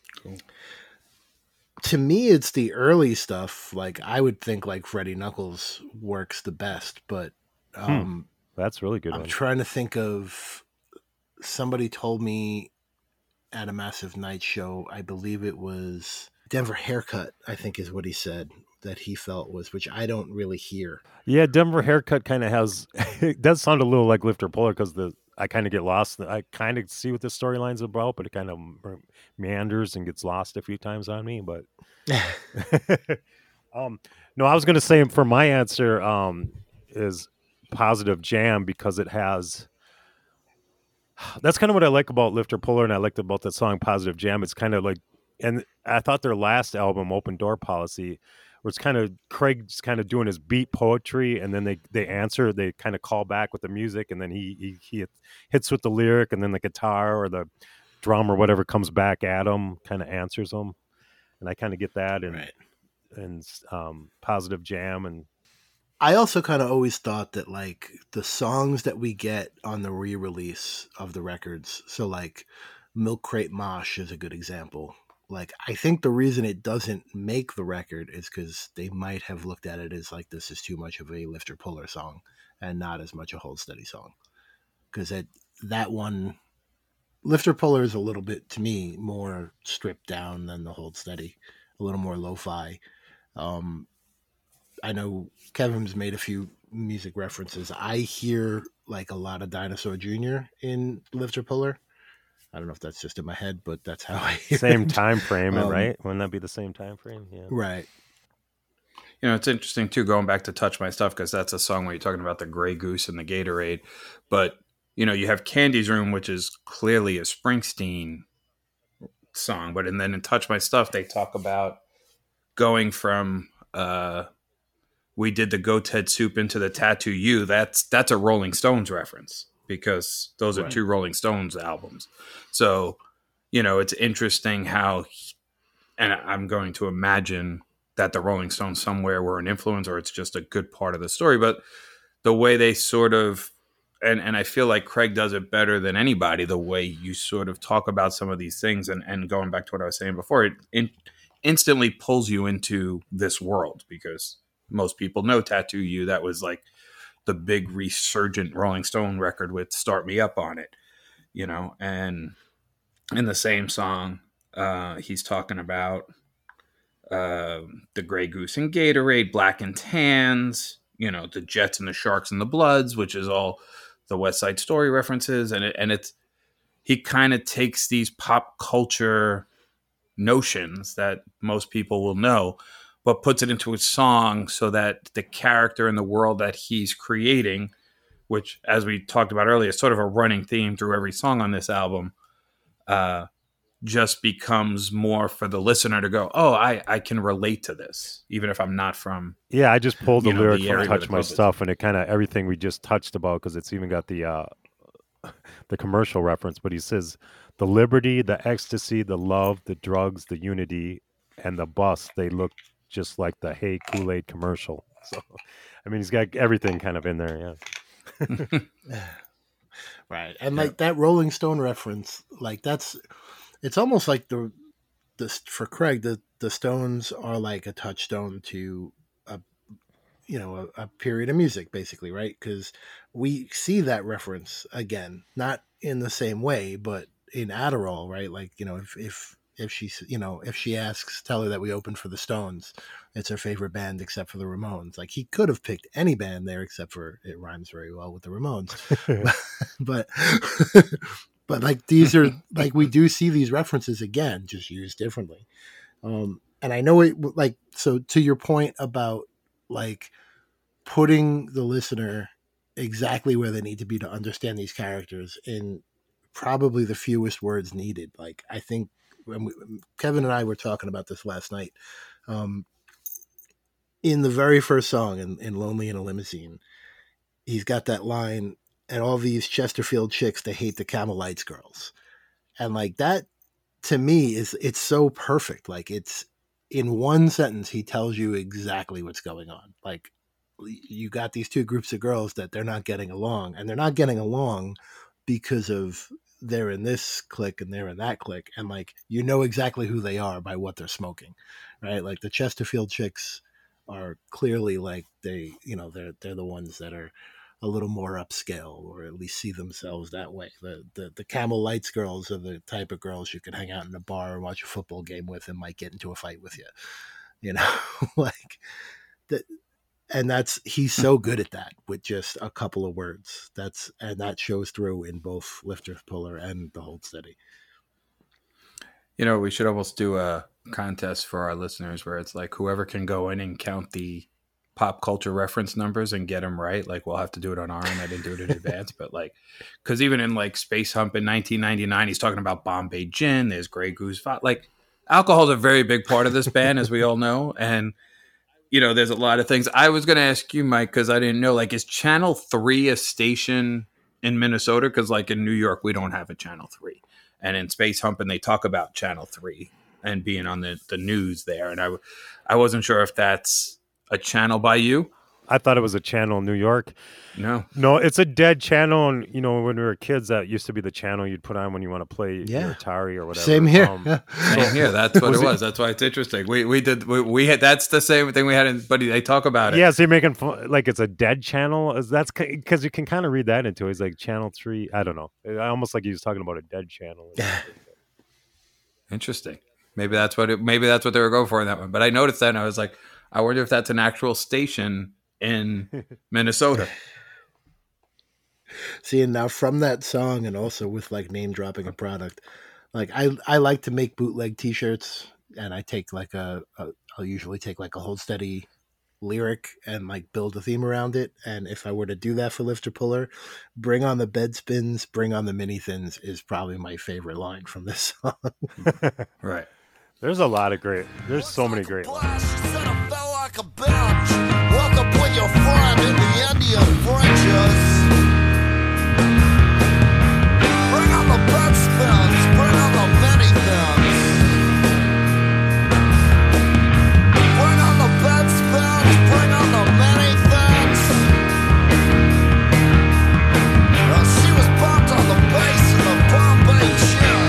To me, it's the early stuff. Like I would think like Freddie Knuckles works the best, but um, That's a really good I'm one. trying to think of somebody told me at a Massive Night show, I believe it was Denver Haircut, I think is what he said that he felt was, which I don't really hear. Yeah, Denver Haircut kind of has, it does sound a little like Lifter Puller because the I kind of get lost. I kind of see what the storyline's about, but it kind of meanders and gets lost a few times on me. But um, no, I was going to say for my answer um, is Positive Jam because it has. That's kind of what I like about Lifter Puller, and I liked about that song Positive Jam. It's kind of like, and I thought their last album, Open Door Policy, where it's kind of Craig's kind of doing his beat poetry, and then they they answer, they kind of call back with the music, and then he he, he hits with the lyric, and then the guitar or the drum or whatever comes back at him, kind of answers him, and I kind of get that, and Right. and um, Positive Jam, and I also kind of always thought that like the songs that we get on the re-release of the records, so like Milk Crate Mosh is a good example. Like I think the reason it doesn't make the record is because they might have looked at it as like this is too much of a Lifter Puller song and not as much a Hold Steady song. Because that that one, Lifter Puller is a little bit to me more stripped down than the Hold Steady, a little more lo-fi. Um, I know Kevin's made a few music references. I hear like a lot of Dinosaur Junior in Lifter Puller. I don't know if that's just in my head, but that's how I hear Same it. time frame, Um, right? Wouldn't that be the same time frame? Yeah. Right. You know, it's interesting too, going back to Touch My Stuff, because that's a song where you're talking about the Grey Goose and the Gatorade. But, you know, you have Candy's Room, which is clearly a Springsteen song. But and then in Touch My Stuff, they talk about going from uh, We Did the Goat's Head Soup into the Tattoo You. That's, that's a Rolling Stones reference, because those are Right. two Rolling Stones albums. So, you know, it's interesting how, and I'm going to imagine that the Rolling Stones somewhere were an influence, or it's just a good part of the story. But the way they sort of, and, and I feel like Craig does it better than anybody, the way you sort of talk about some of these things, and, and going back to what I was saying before, it in, instantly pulls you into this world, because most people know Tattoo You. That was like the big resurgent Rolling Stone record with Start Me Up on it, you know, and in the same song, uh, he's talking about uh, the Grey Goose and Gatorade, Black and Tans, you know, the Jets and the Sharks and the Bloods, which is all the West Side Story references. And it, and it's, he kind of takes these pop culture notions that most people will know, but puts it into a song so that the character and the world that he's creating, which, as we talked about earlier, is sort of a running theme through every song on this album, uh, just becomes more for the listener to go, oh, I, I can relate to this, even if I'm not from. Yeah, I just pulled the You know, lyric the from area where Touch the My club is. Stuff, and it kind of everything we just touched about, because it's even got the uh, the commercial reference. But he says the liberty, the ecstasy, the love, the drugs, the unity, and the bus, they look just like the Hey Kool-Aid commercial. So, I mean, he's got everything kind of in there. Yeah. Right. And like that Rolling Stone reference, like that's, it's almost like the, the for Craig, the, the Stones are like a touchstone to a, you know, a, a period of music, basically, right? Because we see that reference again, not in the same way, but in Adderall, right? Like, you know, if, if, if she's, you know, if she asks, tell her that we opened for the Stones, it's her favorite band except for the Ramones. Like, he could have picked any band there except for, it rhymes very well with the Ramones. but, but like, these are, like, we do see these references again, just used differently. Um, and I know it, like, so to your point about, like, putting the listener exactly where they need to be to understand these characters in probably the fewest words needed. Like, I think when we, Kevin and I were talking about this last night, um, in the very first song in, in Lonely in a Limousine, he's got that line, and all these Chesterfield chicks, they hate the Camel Lights girls. And like that, to me, is, it's so perfect. Like, it's in one sentence, he tells you exactly what's going on. Like, you got these two groups of girls that they're not getting along, and they're not getting along because of they're in this clique and they're in that clique. And like, you know exactly who they are by what they're smoking, right? Like the Chesterfield chicks are clearly like they, you know, they're, they're the ones that are a little more upscale, or at least see themselves that way. The, the, the Camel Lights girls are the type of girls you can hang out in a bar and watch a football game with and might get into a fight with you, you know, like that. And that's, he's so good at that with just a couple of words. That's, and that shows through in both Lifter Puller and the Hold Steady. You know, we should almost do a contest for our listeners where it's like whoever can go in and count the pop culture reference numbers and get them right. Like, we'll have to do it on our end. I didn't do it in advance, but like, because even in like Space Hump in nineteen ninety-nine, he's talking about Bombay Gin. There's Grey Goose. Like, alcohol is a very big part of this band, as we all know. And you know, there's a lot of things. I was going to ask you, Mike, because I didn't know, like, is Channel three a station in Minnesota? Because, like, in New York, we don't have a Channel three. And in Space Humpin', they talk about Channel three and being on the, the news there. And I, I wasn't sure if that's a channel by you. I thought it was a channel in New York. No. No, it's a dead channel. And, you know, when we were kids, that used to be the channel you'd put on when you want to play Yeah. your Atari or whatever. Same here. Um, Yeah. Same here. That's what it was. That's why it's interesting. We we did we, we had that's the same thing we had in, but they talk about it. Yeah, so you're making fun, like it's a dead channel. Is that's because you can kind of read that into it. It's like Channel three. I don't know. It, almost like he was talking about a dead channel. Interesting. Maybe that's what it, maybe that's what they were going for in that one. But I noticed that and I was like, I wonder if that's an actual station in Minnesota. See, and now from that song, and also with like name dropping a product, like I I like to make bootleg T-shirts, and I take like a, a I'll usually take like a Hold Steady lyric and like build a theme around it. And if I were to do that for Lifter Puller, "Bring on the bed spins, bring on the mini thins" is probably my favorite line from this song. Right. There's a lot of great. There's so many great lines. She said I felt like a bitch. Woke up with your friend in the Indian fringes. Bring on the bed spins, bring on the mini thins. Bring on the bed spins, bring on the mini thins. Now she was bumped on the bass in the Bombay chin.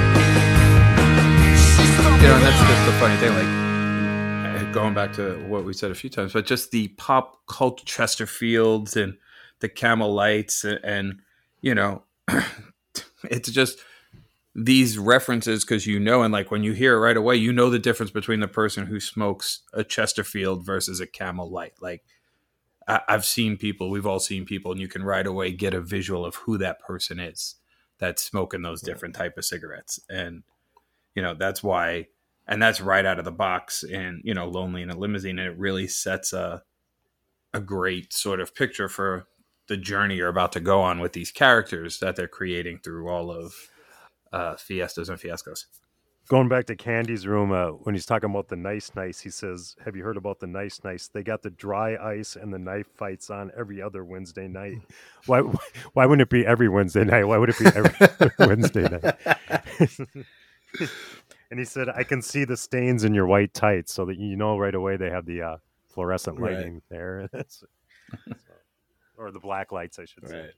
You know, and that's just the funny thing, like going back to what we said a few times, but just the pop cult Chesterfields and the Camel Lights and, and you know, it's just these references because you know, and like when you hear it right away, you know the difference between the person who smokes a Chesterfield versus a Camel Light. Like I, I've seen people, we've all seen people, and you can right away get a visual of who that person is that's smoking those different type of cigarettes. And, you know, that's why, and that's right out of the box in, you know, Lonely in a Limousine. And it really sets a, a great sort of picture for the journey you're about to go on with these characters that they're creating through all of uh, Fiestas and Fiascos. Going back to Candy's room, uh, when he's talking about the nice, nice, he says, "Have you heard about the nice, nice? They got the dry ice and the knife fights on every other Wednesday night." Why? Why wouldn't it be every Wednesday night? Why would it be every Wednesday night? And he said, "I can see the stains in your white tights," so that you know right away they have the uh, fluorescent lighting right there, so, or the black lights, I should say. Right.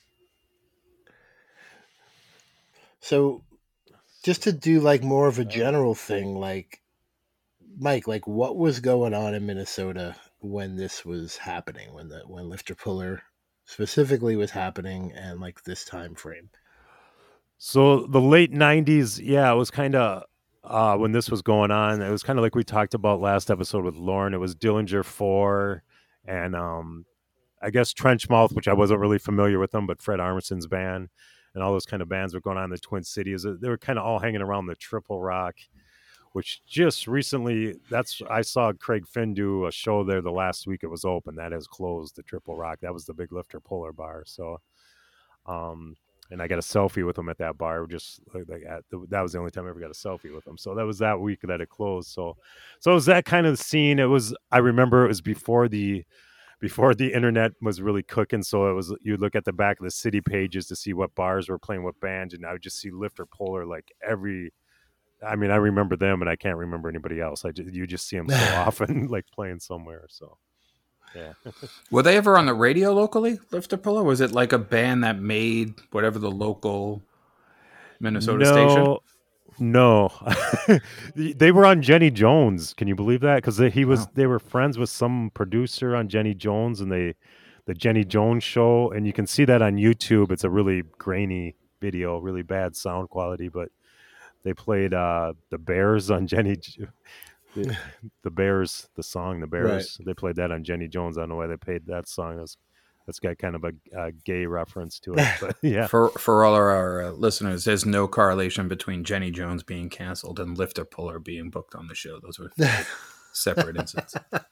So, just to do like more of a general thing, like Mike, like what was going on in Minnesota when this was happening, when the when Lifter Puller specifically was happening, and like this time frame? So the late nineties, yeah, it was kind of uh, when this was going on. It was kind of like we talked about last episode with Lauren. It was Dillinger four, and um, I guess Trenchmouth, which I wasn't really familiar with them, but Fred Armisen's band. And all those kind of bands were going on in the Twin Cities. They were kind of all hanging around the Triple Rock, which just recently, that's I saw Craig Finn do a show there the last week it was open. That has closed, the Triple Rock. That was the big Lifter Puller bar. So, um, and I got a selfie with him at that bar. Just like at the, that was the only time I ever got a selfie with him. So that was that week that it closed. So, so it was that kind of scene. It was, I remember it was before the, before the internet was really cooking. So it was, you'd look at the back of the city pages to see what bars were playing what bands. And I would just see Lifter Puller like every, I mean, I remember them and I can't remember anybody else. I just, you just see them so often, like playing somewhere. So, yeah. Were they ever on the radio locally, Lifter Puller? Was it like a band that made whatever the local Minnesota no, station? No, they were on Jenny Jones. Can you believe that? Because he was, wow. They were friends with some producer on Jenny Jones, and they, the Jenny Jones show, and you can see that on YouTube. It's a really grainy video, really bad sound quality, but they played uh, the Bears on Jenny, the, the Bears, the song, the Bears. Right. They played that on Jenny Jones. I don't know why they played that song. That's That's got kind of a, a gay reference to it, but yeah. For for all our, our uh, listeners, there's no correlation between Jenny Jones being canceled and Lifter Puller being booked on the show. Those were separate incidents.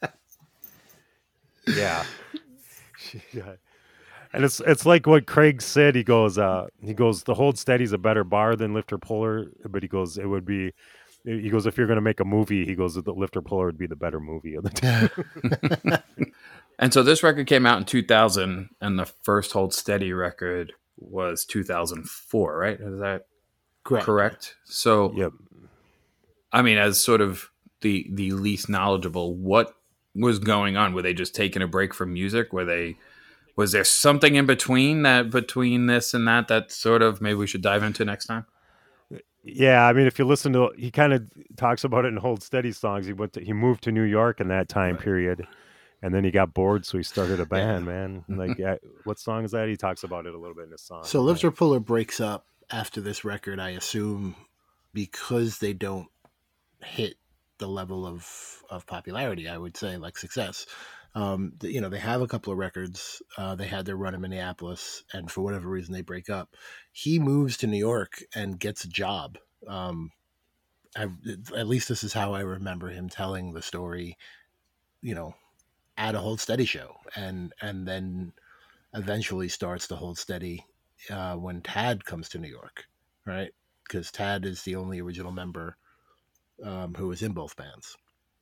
Yeah. Yeah. And it's it's like what Craig said. He goes, uh, he goes, the Hold Steady's a better bar than Lifter Puller, but he goes, it would be. He goes, if you're going to make a movie, he goes, the Lifter Puller would be the better movie of the two. And so this record came out in two thousand, and the first Hold Steady record was two thousand four, right? Is that correct? correct? So, yep. I mean, as sort of the the least knowledgeable, what was going on? Were they just taking a break from music? Were they? Was there something in between that between this and that that sort of maybe we should dive into next time? Yeah, I mean, if you listen to, he kind of talks about it in Hold Steady songs. He went to, he moved to New York in that time right. period. And then he got bored, so he started a band, yeah. man. Like, uh, what song is that? He talks about it a little bit in his song. So Lifter Puller breaks up after this record, I assume, because they don't hit the level of, of popularity, I would say, like success. Um, the, you know, they have a couple of records. Uh, they had their run in Minneapolis, and for whatever reason, they break up. He moves to New York and gets a job. Um, I, at least this is how I remember him telling the story, you know, at a Hold Steady show, and and then eventually starts to Hold Steady uh, when Tad comes to New York, right? Because Tad is the only original member um, who was in both bands.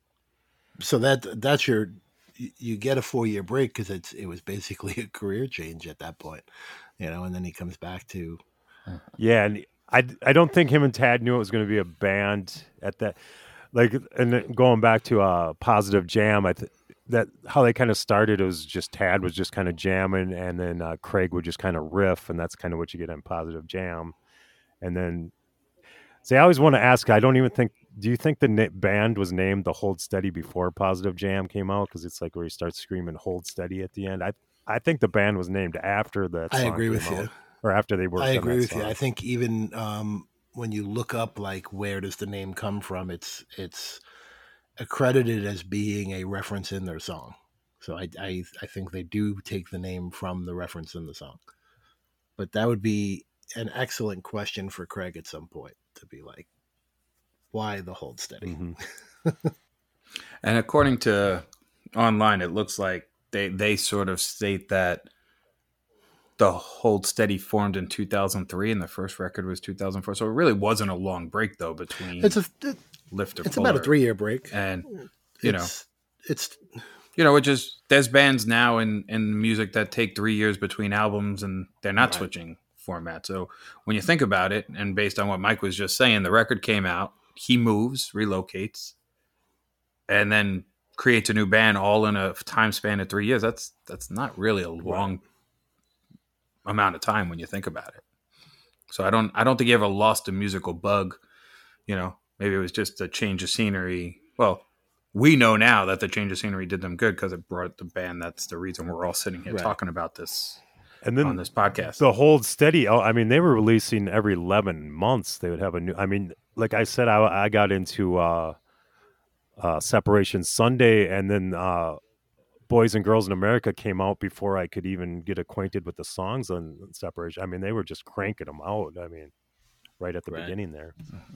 So that that's your you get a four year break because it's it was basically a career change at that point, you know, and then he comes back to Yeah, and I, I don't think him and Tad knew it was going to be a band at that. Like, and then going back to uh, Positive Jam, I th- that how they kind of started. It was just Tad was just kind of jamming, and then uh, Craig would just kind of riff, and that's kind of what you get on Positive Jam. And then, see, I always want to ask. I don't even think. Do you think the na- band was named the Hold Steady before Positive Jam came out? Because it's like where he starts screaming "Hold Steady" at the end. I I think the band was named after that. I song agree with came out, you. or after they worked. I on agree that with song. you. I think even um, when you look up like where does the name come from, it's it's accredited as being a reference in their song. So I I, I think they do take the name from the reference in the song. But that would be an excellent question for Craig at some point to be like, why the Hold Steady? Mm-hmm. And according to online, it looks like they, they sort of state that the Hold Steady formed in two thousand three and the first record was two thousand four. So it really wasn't a long break, though, between It's a it, Lifter it's Puller about a three year break. And, you know, it's, it's you know, it just, there's bands now in, in music that take three years between albums and they're not Right. switching format. So when you think about it, and based on what Mike was just saying, the record came out, he moves, relocates, and then creates a new band all in a time span of three years. That's that's not really a long right. amount of time when you think about it. So I don't I don't think he ever lost a musical bug. You know, maybe it was just a change of scenery. Well, we know now that the change of scenery did them good because it brought the band. That's the reason we're all sitting here Right. talking about this And then on this podcast. the Hold Steady. Oh, I mean, they were releasing every eleven months. They would have a new. I mean, like I said, I, I got into uh, uh, Separation Sunday, and then uh, Boys and Girls in America came out before I could even get acquainted with the songs on Separation. I mean, they were just cranking them out. I mean, right at the Right. beginning there.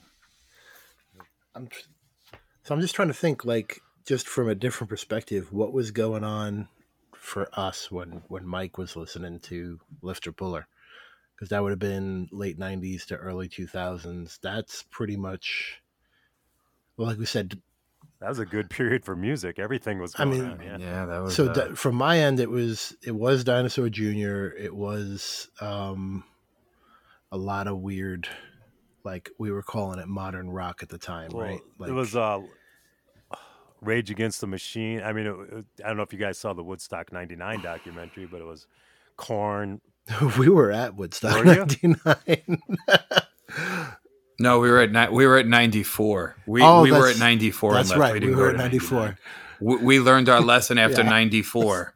I'm tr- so I'm just trying to think, like, just from a different perspective, what was going on for us when, when Mike was listening to Lifter Puller? Because that would have been late nineties to early two thousands. That's pretty much, well, like we said. That was a good period for music. Everything was I going mean, on. Yeah. yeah, that was. So uh, da- from my end, it was it was Dinosaur Junior It was um, a lot of weird, like we were calling it modern rock at the time, Well, right? Like, it was uh, Rage Against the Machine. I mean, it, it, I don't know if you guys saw the Woodstock ninety-nine documentary, but it was Korn. we were at Woodstock Were you? ninety-nine. No, we were at ni- we were at ninety-four. We Oh, we were that's- at ninety-four. That's and left. right. We, We didn't were go at to ninety-four. ninety-nine. We, we learned our lesson after Yeah. ninety-four.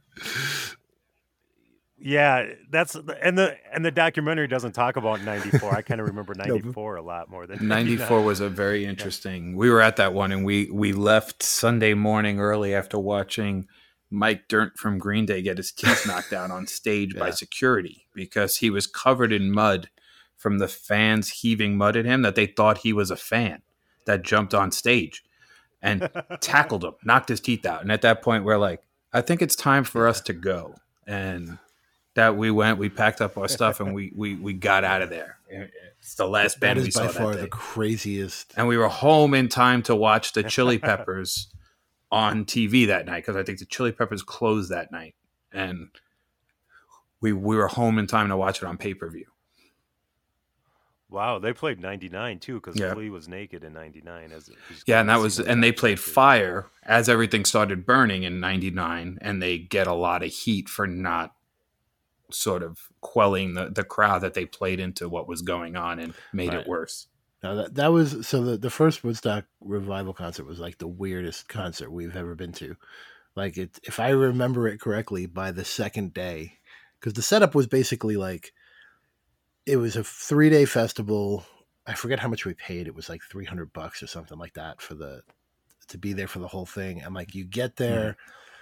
Yeah, that's and the and the documentary doesn't talk about ninety-four. I kind of remember ninety-four a lot more than ninety-four was a very interesting. We were at that one, and we we left Sunday morning early after watching Mike Dirnt from Green Day get his teeth knocked out on stage by Yeah. security because he was covered in mud from the fans heaving mud at him that they thought he was a fan that jumped on stage and tackled him, knocked his teeth out. And at that point, we're like, I think it's time for us to go. And that we went, we packed up our stuff, and we we we got out of there. It's the last band That we is saw by far that day. the craziest. And we were home in time to watch the Chili Peppers on T V that night because I think the Chili Peppers closed that night, and we we were home in time to watch it on pay per view. Wow, they played ninety-nine too because Yeah. Flea was naked in ninety-nine. As it was Yeah, and that going was to see and the they played documentary. Fire as everything started burning in ninety-nine, and they get a lot of heat for not sort of quelling the, the crowd that they played into what was going on and made Right. it worse. Now that that was so the, the first Woodstock revival concert was like the weirdest concert we've ever been to. Like it, if I remember it correctly, by the second day, because the setup was basically like it was a three day festival. I forget how much we paid. It was like three hundred bucks or something like that for the to be there for the whole thing. And like you get there,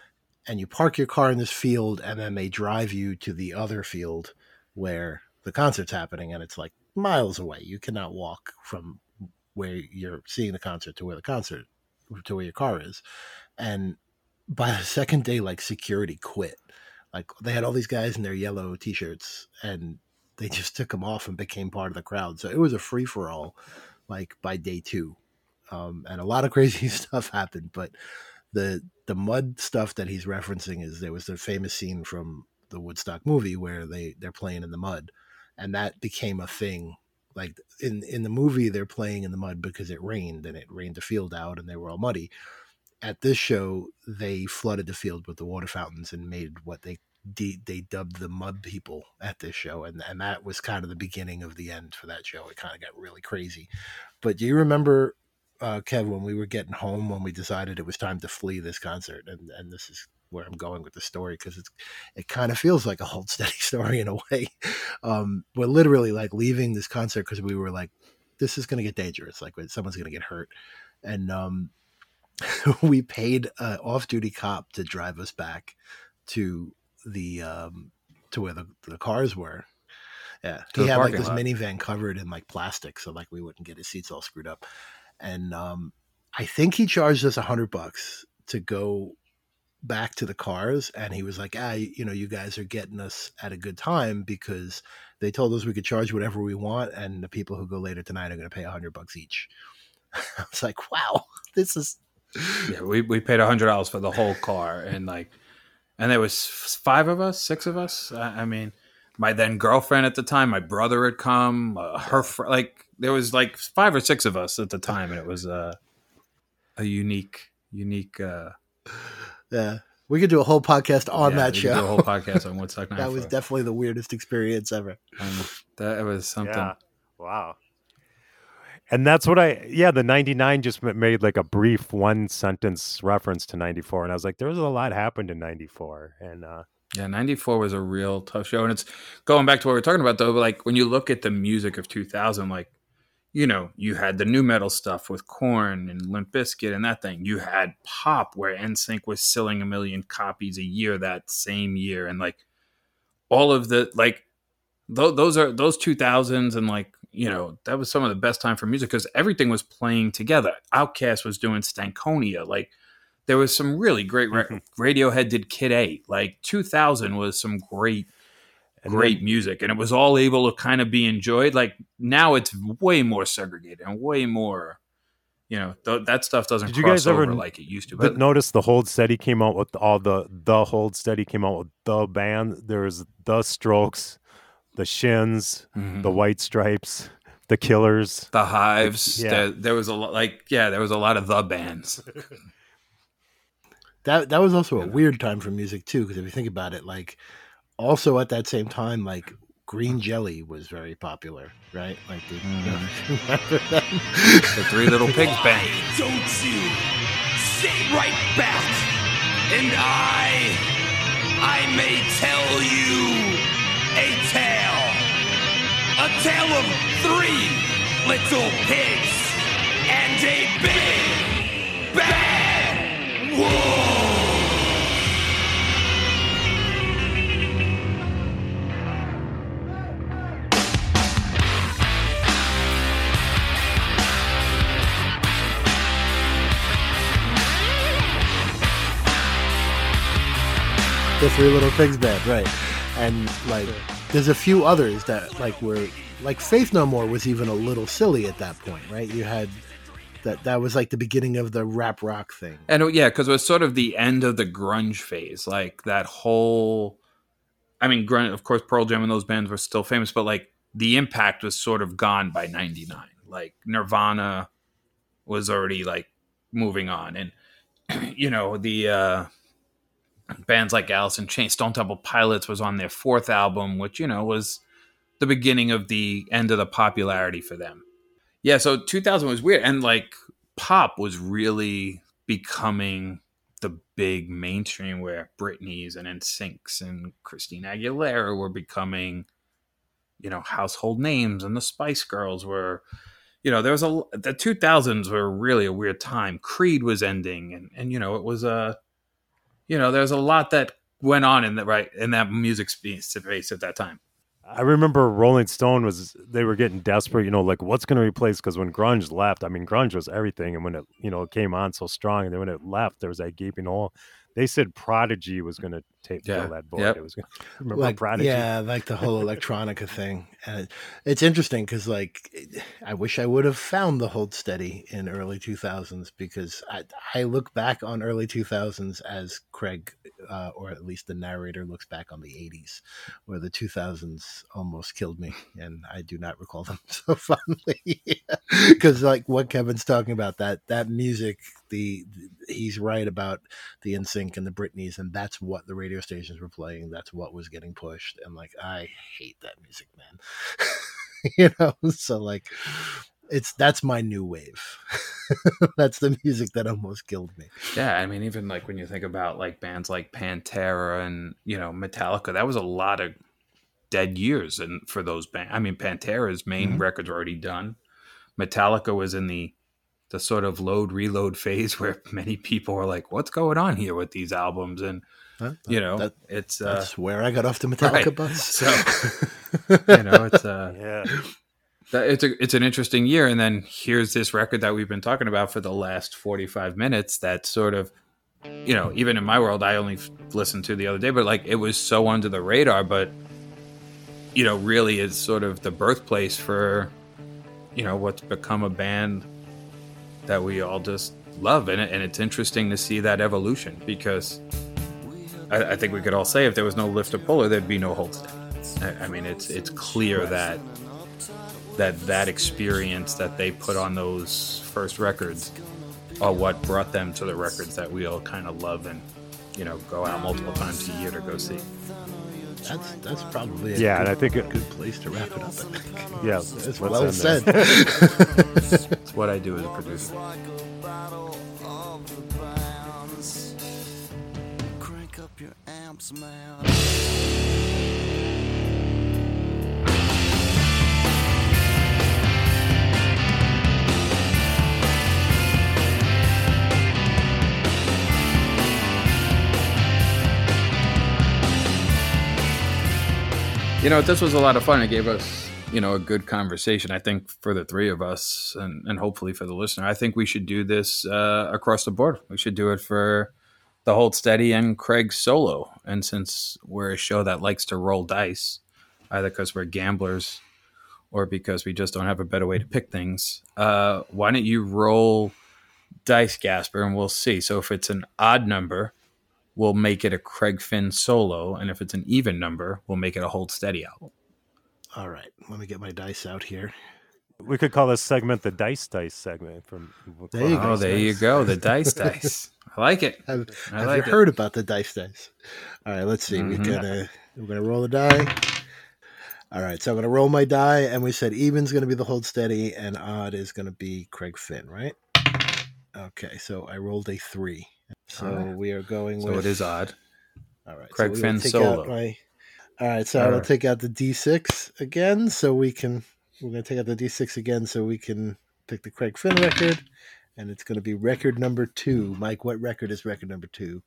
and you park your car in this field, and then they drive you to the other field where the concert's happening, and it's like miles away. You cannot walk from where you're seeing the concert to where the concert to where your car is. And by the second day, like, security quit. Like, they had all these guys in their yellow t-shirts, and they just took them off and became part of the crowd. So it was a free for all, like, by day two. Um, and a lot of crazy stuff happened, but the the mud stuff that he's referencing is there was the famous scene from the Woodstock movie where they they're playing in the mud, and that became a thing. Like, in in the movie, they're playing in the mud because it rained, and it rained the field out, and they were all muddy. At this show, they flooded the field with the water fountains and made what they de- they dubbed the Mud People at this show, and and that was kind of the beginning of the end for that show. It kind of got really crazy. But do you remember, uh, Kev, when we were getting home, when we decided it was time to flee this concert? And and this is where I'm going with the story, because it's it kind of feels like a Hold Steady story in a way. Um, we're literally like leaving this concert because we were like, this is going to get dangerous. Like, someone's going to get hurt, and um. we paid an off-duty cop to drive us back to the um, to where the, the cars were. Yeah, To he the had like parking this lot. minivan covered in like plastic, so like we wouldn't get his seats all screwed up. And um, I think he charged us a hundred bucks to go back to the cars, and he was like, "Ah, you know, you guys are getting us at a good time because they told us we could charge whatever we want, and the people who go later tonight are going to pay a hundred bucks each." I was like, "Wow, this is." Yeah, we, we paid a hundred dollars for the whole car, and like, and there was five of us, six of us. I, I mean, my then girlfriend at the time, my brother had come, uh, her fr- like there was like five or six of us at the time, and it was uh, a unique, unique. Uh, Yeah, we could do a whole podcast on yeah, that we show. could do a whole podcast on Woodstock That Nitro. was definitely the weirdest experience ever. Um, that was something. Yeah. Wow. And that's what I, yeah, the ninety-nine just ma- made like a brief one sentence reference to ninety-four. And I was like, there was a lot happened in ninety-four. And, uh, Yeah, ninety-four was a real tough show. And it's going back to what we were talking about, though, like when you look at the music of two thousand, like, you know, you had the new metal stuff with Korn and Limp Bizkit and that thing. You had pop where N Sync was selling a million copies a year that same year. And like all of the, like, th- those are those two thousands, and like, you know, that was some of the best time for music because everything was playing together. Outkast was doing Stankonia. Like, there was some really great ra- Mm-hmm. Radiohead did Kid A. Like, two thousand was some great, And great then- music, and it was all able to kind of be enjoyed. Like, now it's way more segregated and way more, you know, th- that stuff doesn't Did you cross guys ever over n- like it used to. but But notice the Hold Steady came out with all the, the Hold Steady came out with the band. There was the Strokes, the Shins, Mhm. the White Stripes, the Killers. the Hives, Yeah. there, there was a lot, like, yeah, there was a lot of the bands. That that was also a weird time for music too, because if you think about it, like also at that same time, like Green Jelly was very popular, right? Like, the, remember them? The Three Little Pigs band. Don't you sit right back, and I, I may tell you a tale, a tale of three little pigs and a big bad wolf. The Three Little Pigs band, right? And like, there's a few others that like were like Faith No More was even a little silly at that point, right? You had that that was like the beginning of the rap rock thing. And it- yeah, because it was sort of the end of the grunge phase. Like that whole, I mean, grunge, of course, Pearl Jam and those bands were still famous, but like the impact was sort of gone by ninety-nine. Like Nirvana was already like moving on. And, you know, the uh, bands like Alice in Chains, Stone Temple Pilots was on their fourth album, which, you know, was the beginning of the end of the popularity for them. Yeah, so two thousand was weird. And like pop was really becoming the big mainstream where Britney's and N Sync's and Christina Aguilera were becoming, you know, household names, and the Spice Girls were, you know, there was a, the two thousands were really a weird time. Creed was ending, and, and you know, it was a, you know, there's a lot that went on in the right in that music space at that time. I remember Rolling Stone was, they were getting desperate, you know, like what's going to replace, because when grunge left, I mean, grunge was everything. And when it, you know, it came on so strong, and then when it left, there was that gaping hole. They said Prodigy was going to take Yeah. fill that void. Yep. It was going to remember like Prodigy. yeah, like the whole electronica thing. And it's interesting because like it- I wish I would have found the Hold Steady in early two thousands, because I I look back on early two thousands as Craig, uh, or at least the narrator looks back on the eighties, where the two thousands almost killed me, and I do not recall them so fondly. Because like what Kevin's talking about, that that music, the, the he's right about the N Sync and the Britneys, and that's what the radio stations were playing. That's what was getting pushed, and like I hate that music, man. You know, so like it's that's my new wave. That's the music that almost killed me. Yeah, I mean, even like when you think about like bands like Pantera and, you know, Metallica, that was a lot of dead years, and for those bands, I mean, Pantera's main Mhm. records were already done. Metallica was in the the sort of load reload phase where many people were like, "What's going on here with these albums?" And Huh? you know, That- it's uh, That's where I got off the Metallica right. bus. So you know, it's uh, Yeah. that it's a it's an interesting year. And then here's this record that we've been talking about for the last forty-five minutes. That sort of, you know, even in my world, I only f- listened to the other day, but like it was so under the radar, but you know, really is sort of the birthplace for, you know, what's become a band that we all just love. And, it, and it's interesting to see that evolution, because I, I think we could all say if there was no Lifter Puller, there'd be no Hold Steady. I, I mean, it's it's clear that that that experience that they put on those first records are what brought them to the records that we all kind of love and, you know, go out multiple times a year to go see. That's that's probably a Yeah, good, and I think it- good place to wrap it up. I think. Yeah. It's let's well end said. there. It's what I do as a producer. Like a battle of the bands. Crank up your amps, man. You know, this was a lot of fun. It gave us, you know, a good conversation. I think for the three of us, and, and hopefully for the listener, I think we should do this uh, across the board. We should do it for the Hold Steady and Craig solo. And since we're a show that likes to roll dice, either because we're gamblers or because we just don't have a better way to pick things, uh, why don't you roll dice, Gasper, and we'll see. So if it's an odd number, we'll make it a Craig Finn solo, and if it's an even number, we'll make it a Hold Steady album. All right, let me get my dice out here. We could call this segment the Dice Dice segment. From There you go. Oh, there you go, the dice dice. I like it. Have, I have like you it. heard about the dice dice? All right, let's see. Mhm. We're gonna we're gonna roll a die. All right, so I'm gonna roll my die, and we said even's gonna be the Hold Steady, and odd is gonna be Craig Finn, right? Okay, so I rolled a three. So All right. we are going So with it is odd. All right, Craig so we will Finn take solo. out my- all right, so All I'll right. take out the D six again, so we can. We're gonna take out the D six again, so we can pick the Craig Finn record, and it's gonna be record number two. Mike, what record is record number two?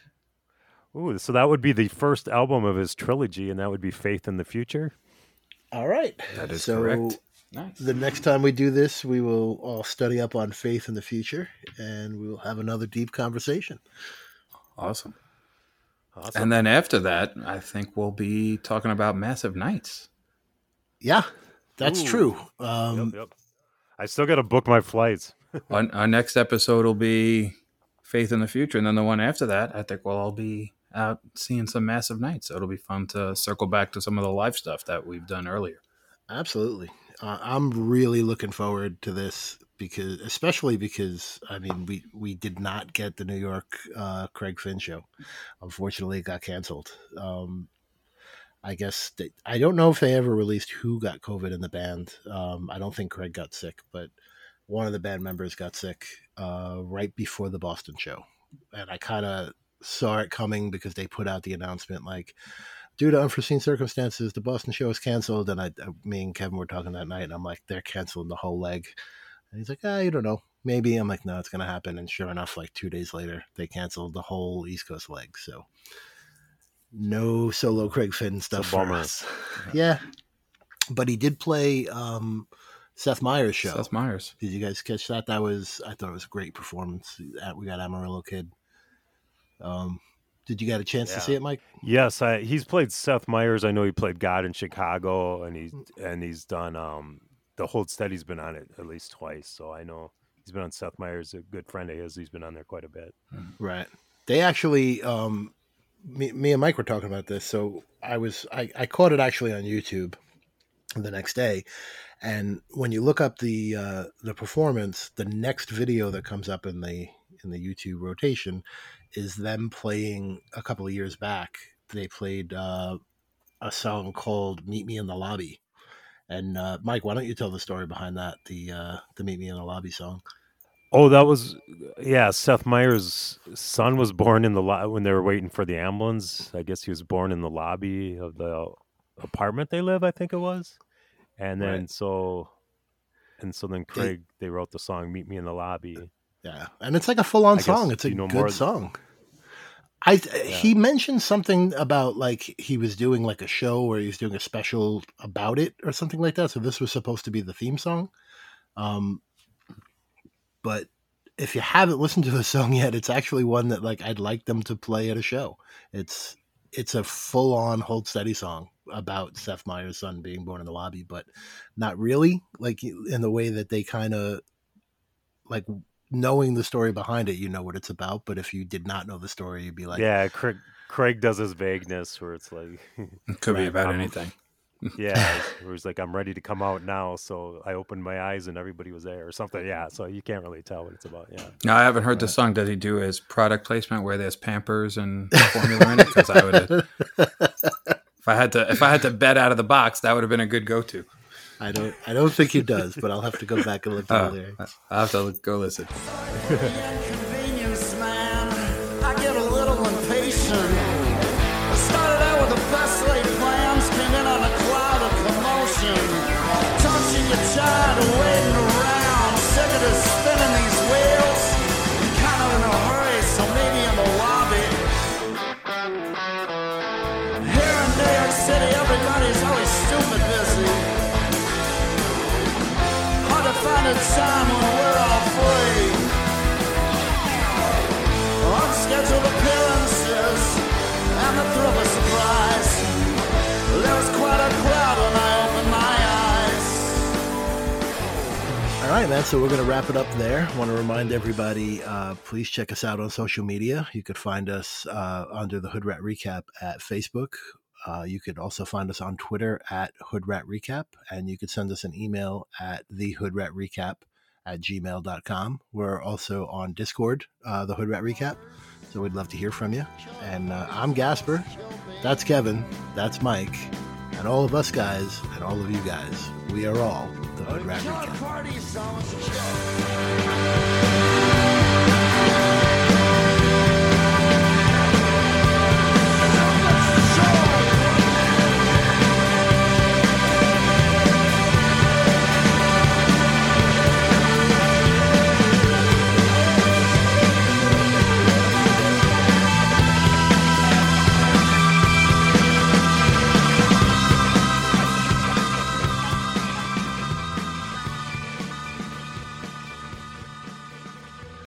Ooh, so that would be the first album of his trilogy, and that would be Faith in the Future. All right, That is so correct. Nice. the next time we do this, we will all study up on faith in the future, and we will have another deep conversation. Awesome. Awesome. And then after that, I think we'll be talking about Massive Nights. Yeah, that's Ooh. true. Um, yep, yep. I still got to book my flights. our, our next episode will be Faith in the Future, and then the one after that, I think we'll all be out seeing some Massive Nights. So it'll be fun to circle back to some of the live stuff that we've done earlier. Absolutely. Uh, I'm really looking forward to this because, especially because, I mean, we, we did not get the New York uh, Craig Finn show. Unfortunately, it got canceled. Um, I guess they, I don't know if they ever released who got COVID in the band. Um, I don't think Craig got sick, but one of the band members got sick uh, right before the Boston show. And I kind of saw it coming because they put out the announcement like, due to unforeseen circumstances, the Boston show is canceled. And I, me and Kevin were talking that night, and I'm like, they're canceling the whole leg. And he's like, ah, you don't know. Maybe. I'm like, no, it's going to happen. And sure enough, like two days later, they canceled the whole East Coast leg. So no solo Craig Finn stuff for us. Yeah. But he did play um, Seth Meyers' show. Seth Meyers. Did you guys catch that? That was, I thought it was a great performance. We got Amarillo Kid. Um, did you get a chance yeah. to see it, Mike? Yes, I, he's played Seth Meyers. I know he played God in Chicago, and he's and he's done um, the Hold Steady's been on it at least twice. So I know he's been on Seth Meyers, a good friend of his. He's been on there quite a bit. Right. They actually, um, me, me and Mike were talking about this. So I was, I, I caught it actually on YouTube the next day. And when you look up the uh, the performance, the next video that comes up in the in the YouTube rotation is them playing a couple of years back. They played uh, a song called "Meet Me in the Lobby." And uh, Mike, why don't you tell the story behind that? The uh, the "Meet Me in the Lobby" song. Oh, that was yeah. Seth Meyers' son was born in the lo- when they were waiting for the ambulance. I guess he was born in the lobby of the apartment they live. I think it was. And then right. so, and so then Craig, they wrote the song "Meet Me in the Lobby." Yeah, and it's like a full-on song. It's a you know good song. I yeah. He mentioned something about like he was doing like a show where he was doing a special about it or something like that. So this was supposed to be the theme song. Um, but if you haven't listened to the song yet, it's actually one that like I'd like them to play at a show. It's it's a full-on Hold Steady song about Seth Meyers' son being born in the lobby, but not really like in the way that they kind of like knowing the story behind it, you know what it's about. But if you did not know the story, you'd be like, yeah, Craig, Craig does his vagueness where it's like, it could right, be about I'm, anything. Yeah. Where it's like, I'm ready to come out now. So I opened my eyes and everybody was there or something. Yeah. So you can't really tell what it's about. Yeah. No, I haven't heard the song. Does he do his product placement where there's Pampers and formula in it? Cause I would If I had to, if I had to bet out of the box, that would have been a good go-to. I don't, I don't think he does, but I'll have to go back and look at uh, the lyrics. I'll have to look, go listen. Convenience man, I get a little impatient. I started out with the best laid plans, came in on a cloud of commotion. Touching your child and waiting around, sick of this spinning these wheels. I'm kind of in a hurry, so maybe in the lobby. New York City, everybody's always stupid busy. Hard to find a time when we're all free. Unscheduled appearances and the thrill of surprise. There was quite a crowd when I opened my eyes. All right, man, so we're going to wrap it up there. I want to remind everybody, uh, please check us out on social media. You could find us uh, under the Hood Rat Recap at Facebook. Uh, you could also find us on Twitter at Hood Rat Recap, and you could send us an email at the Hood Rat Recap at gmail dot com. We're also on Discord, uh, the Hood Rat Recap, so we'd love to hear from you. And uh, I'm Gasper, that's Kevin, that's Mike, and all of us guys, and all of you guys, we are all the Hood Rat Recap.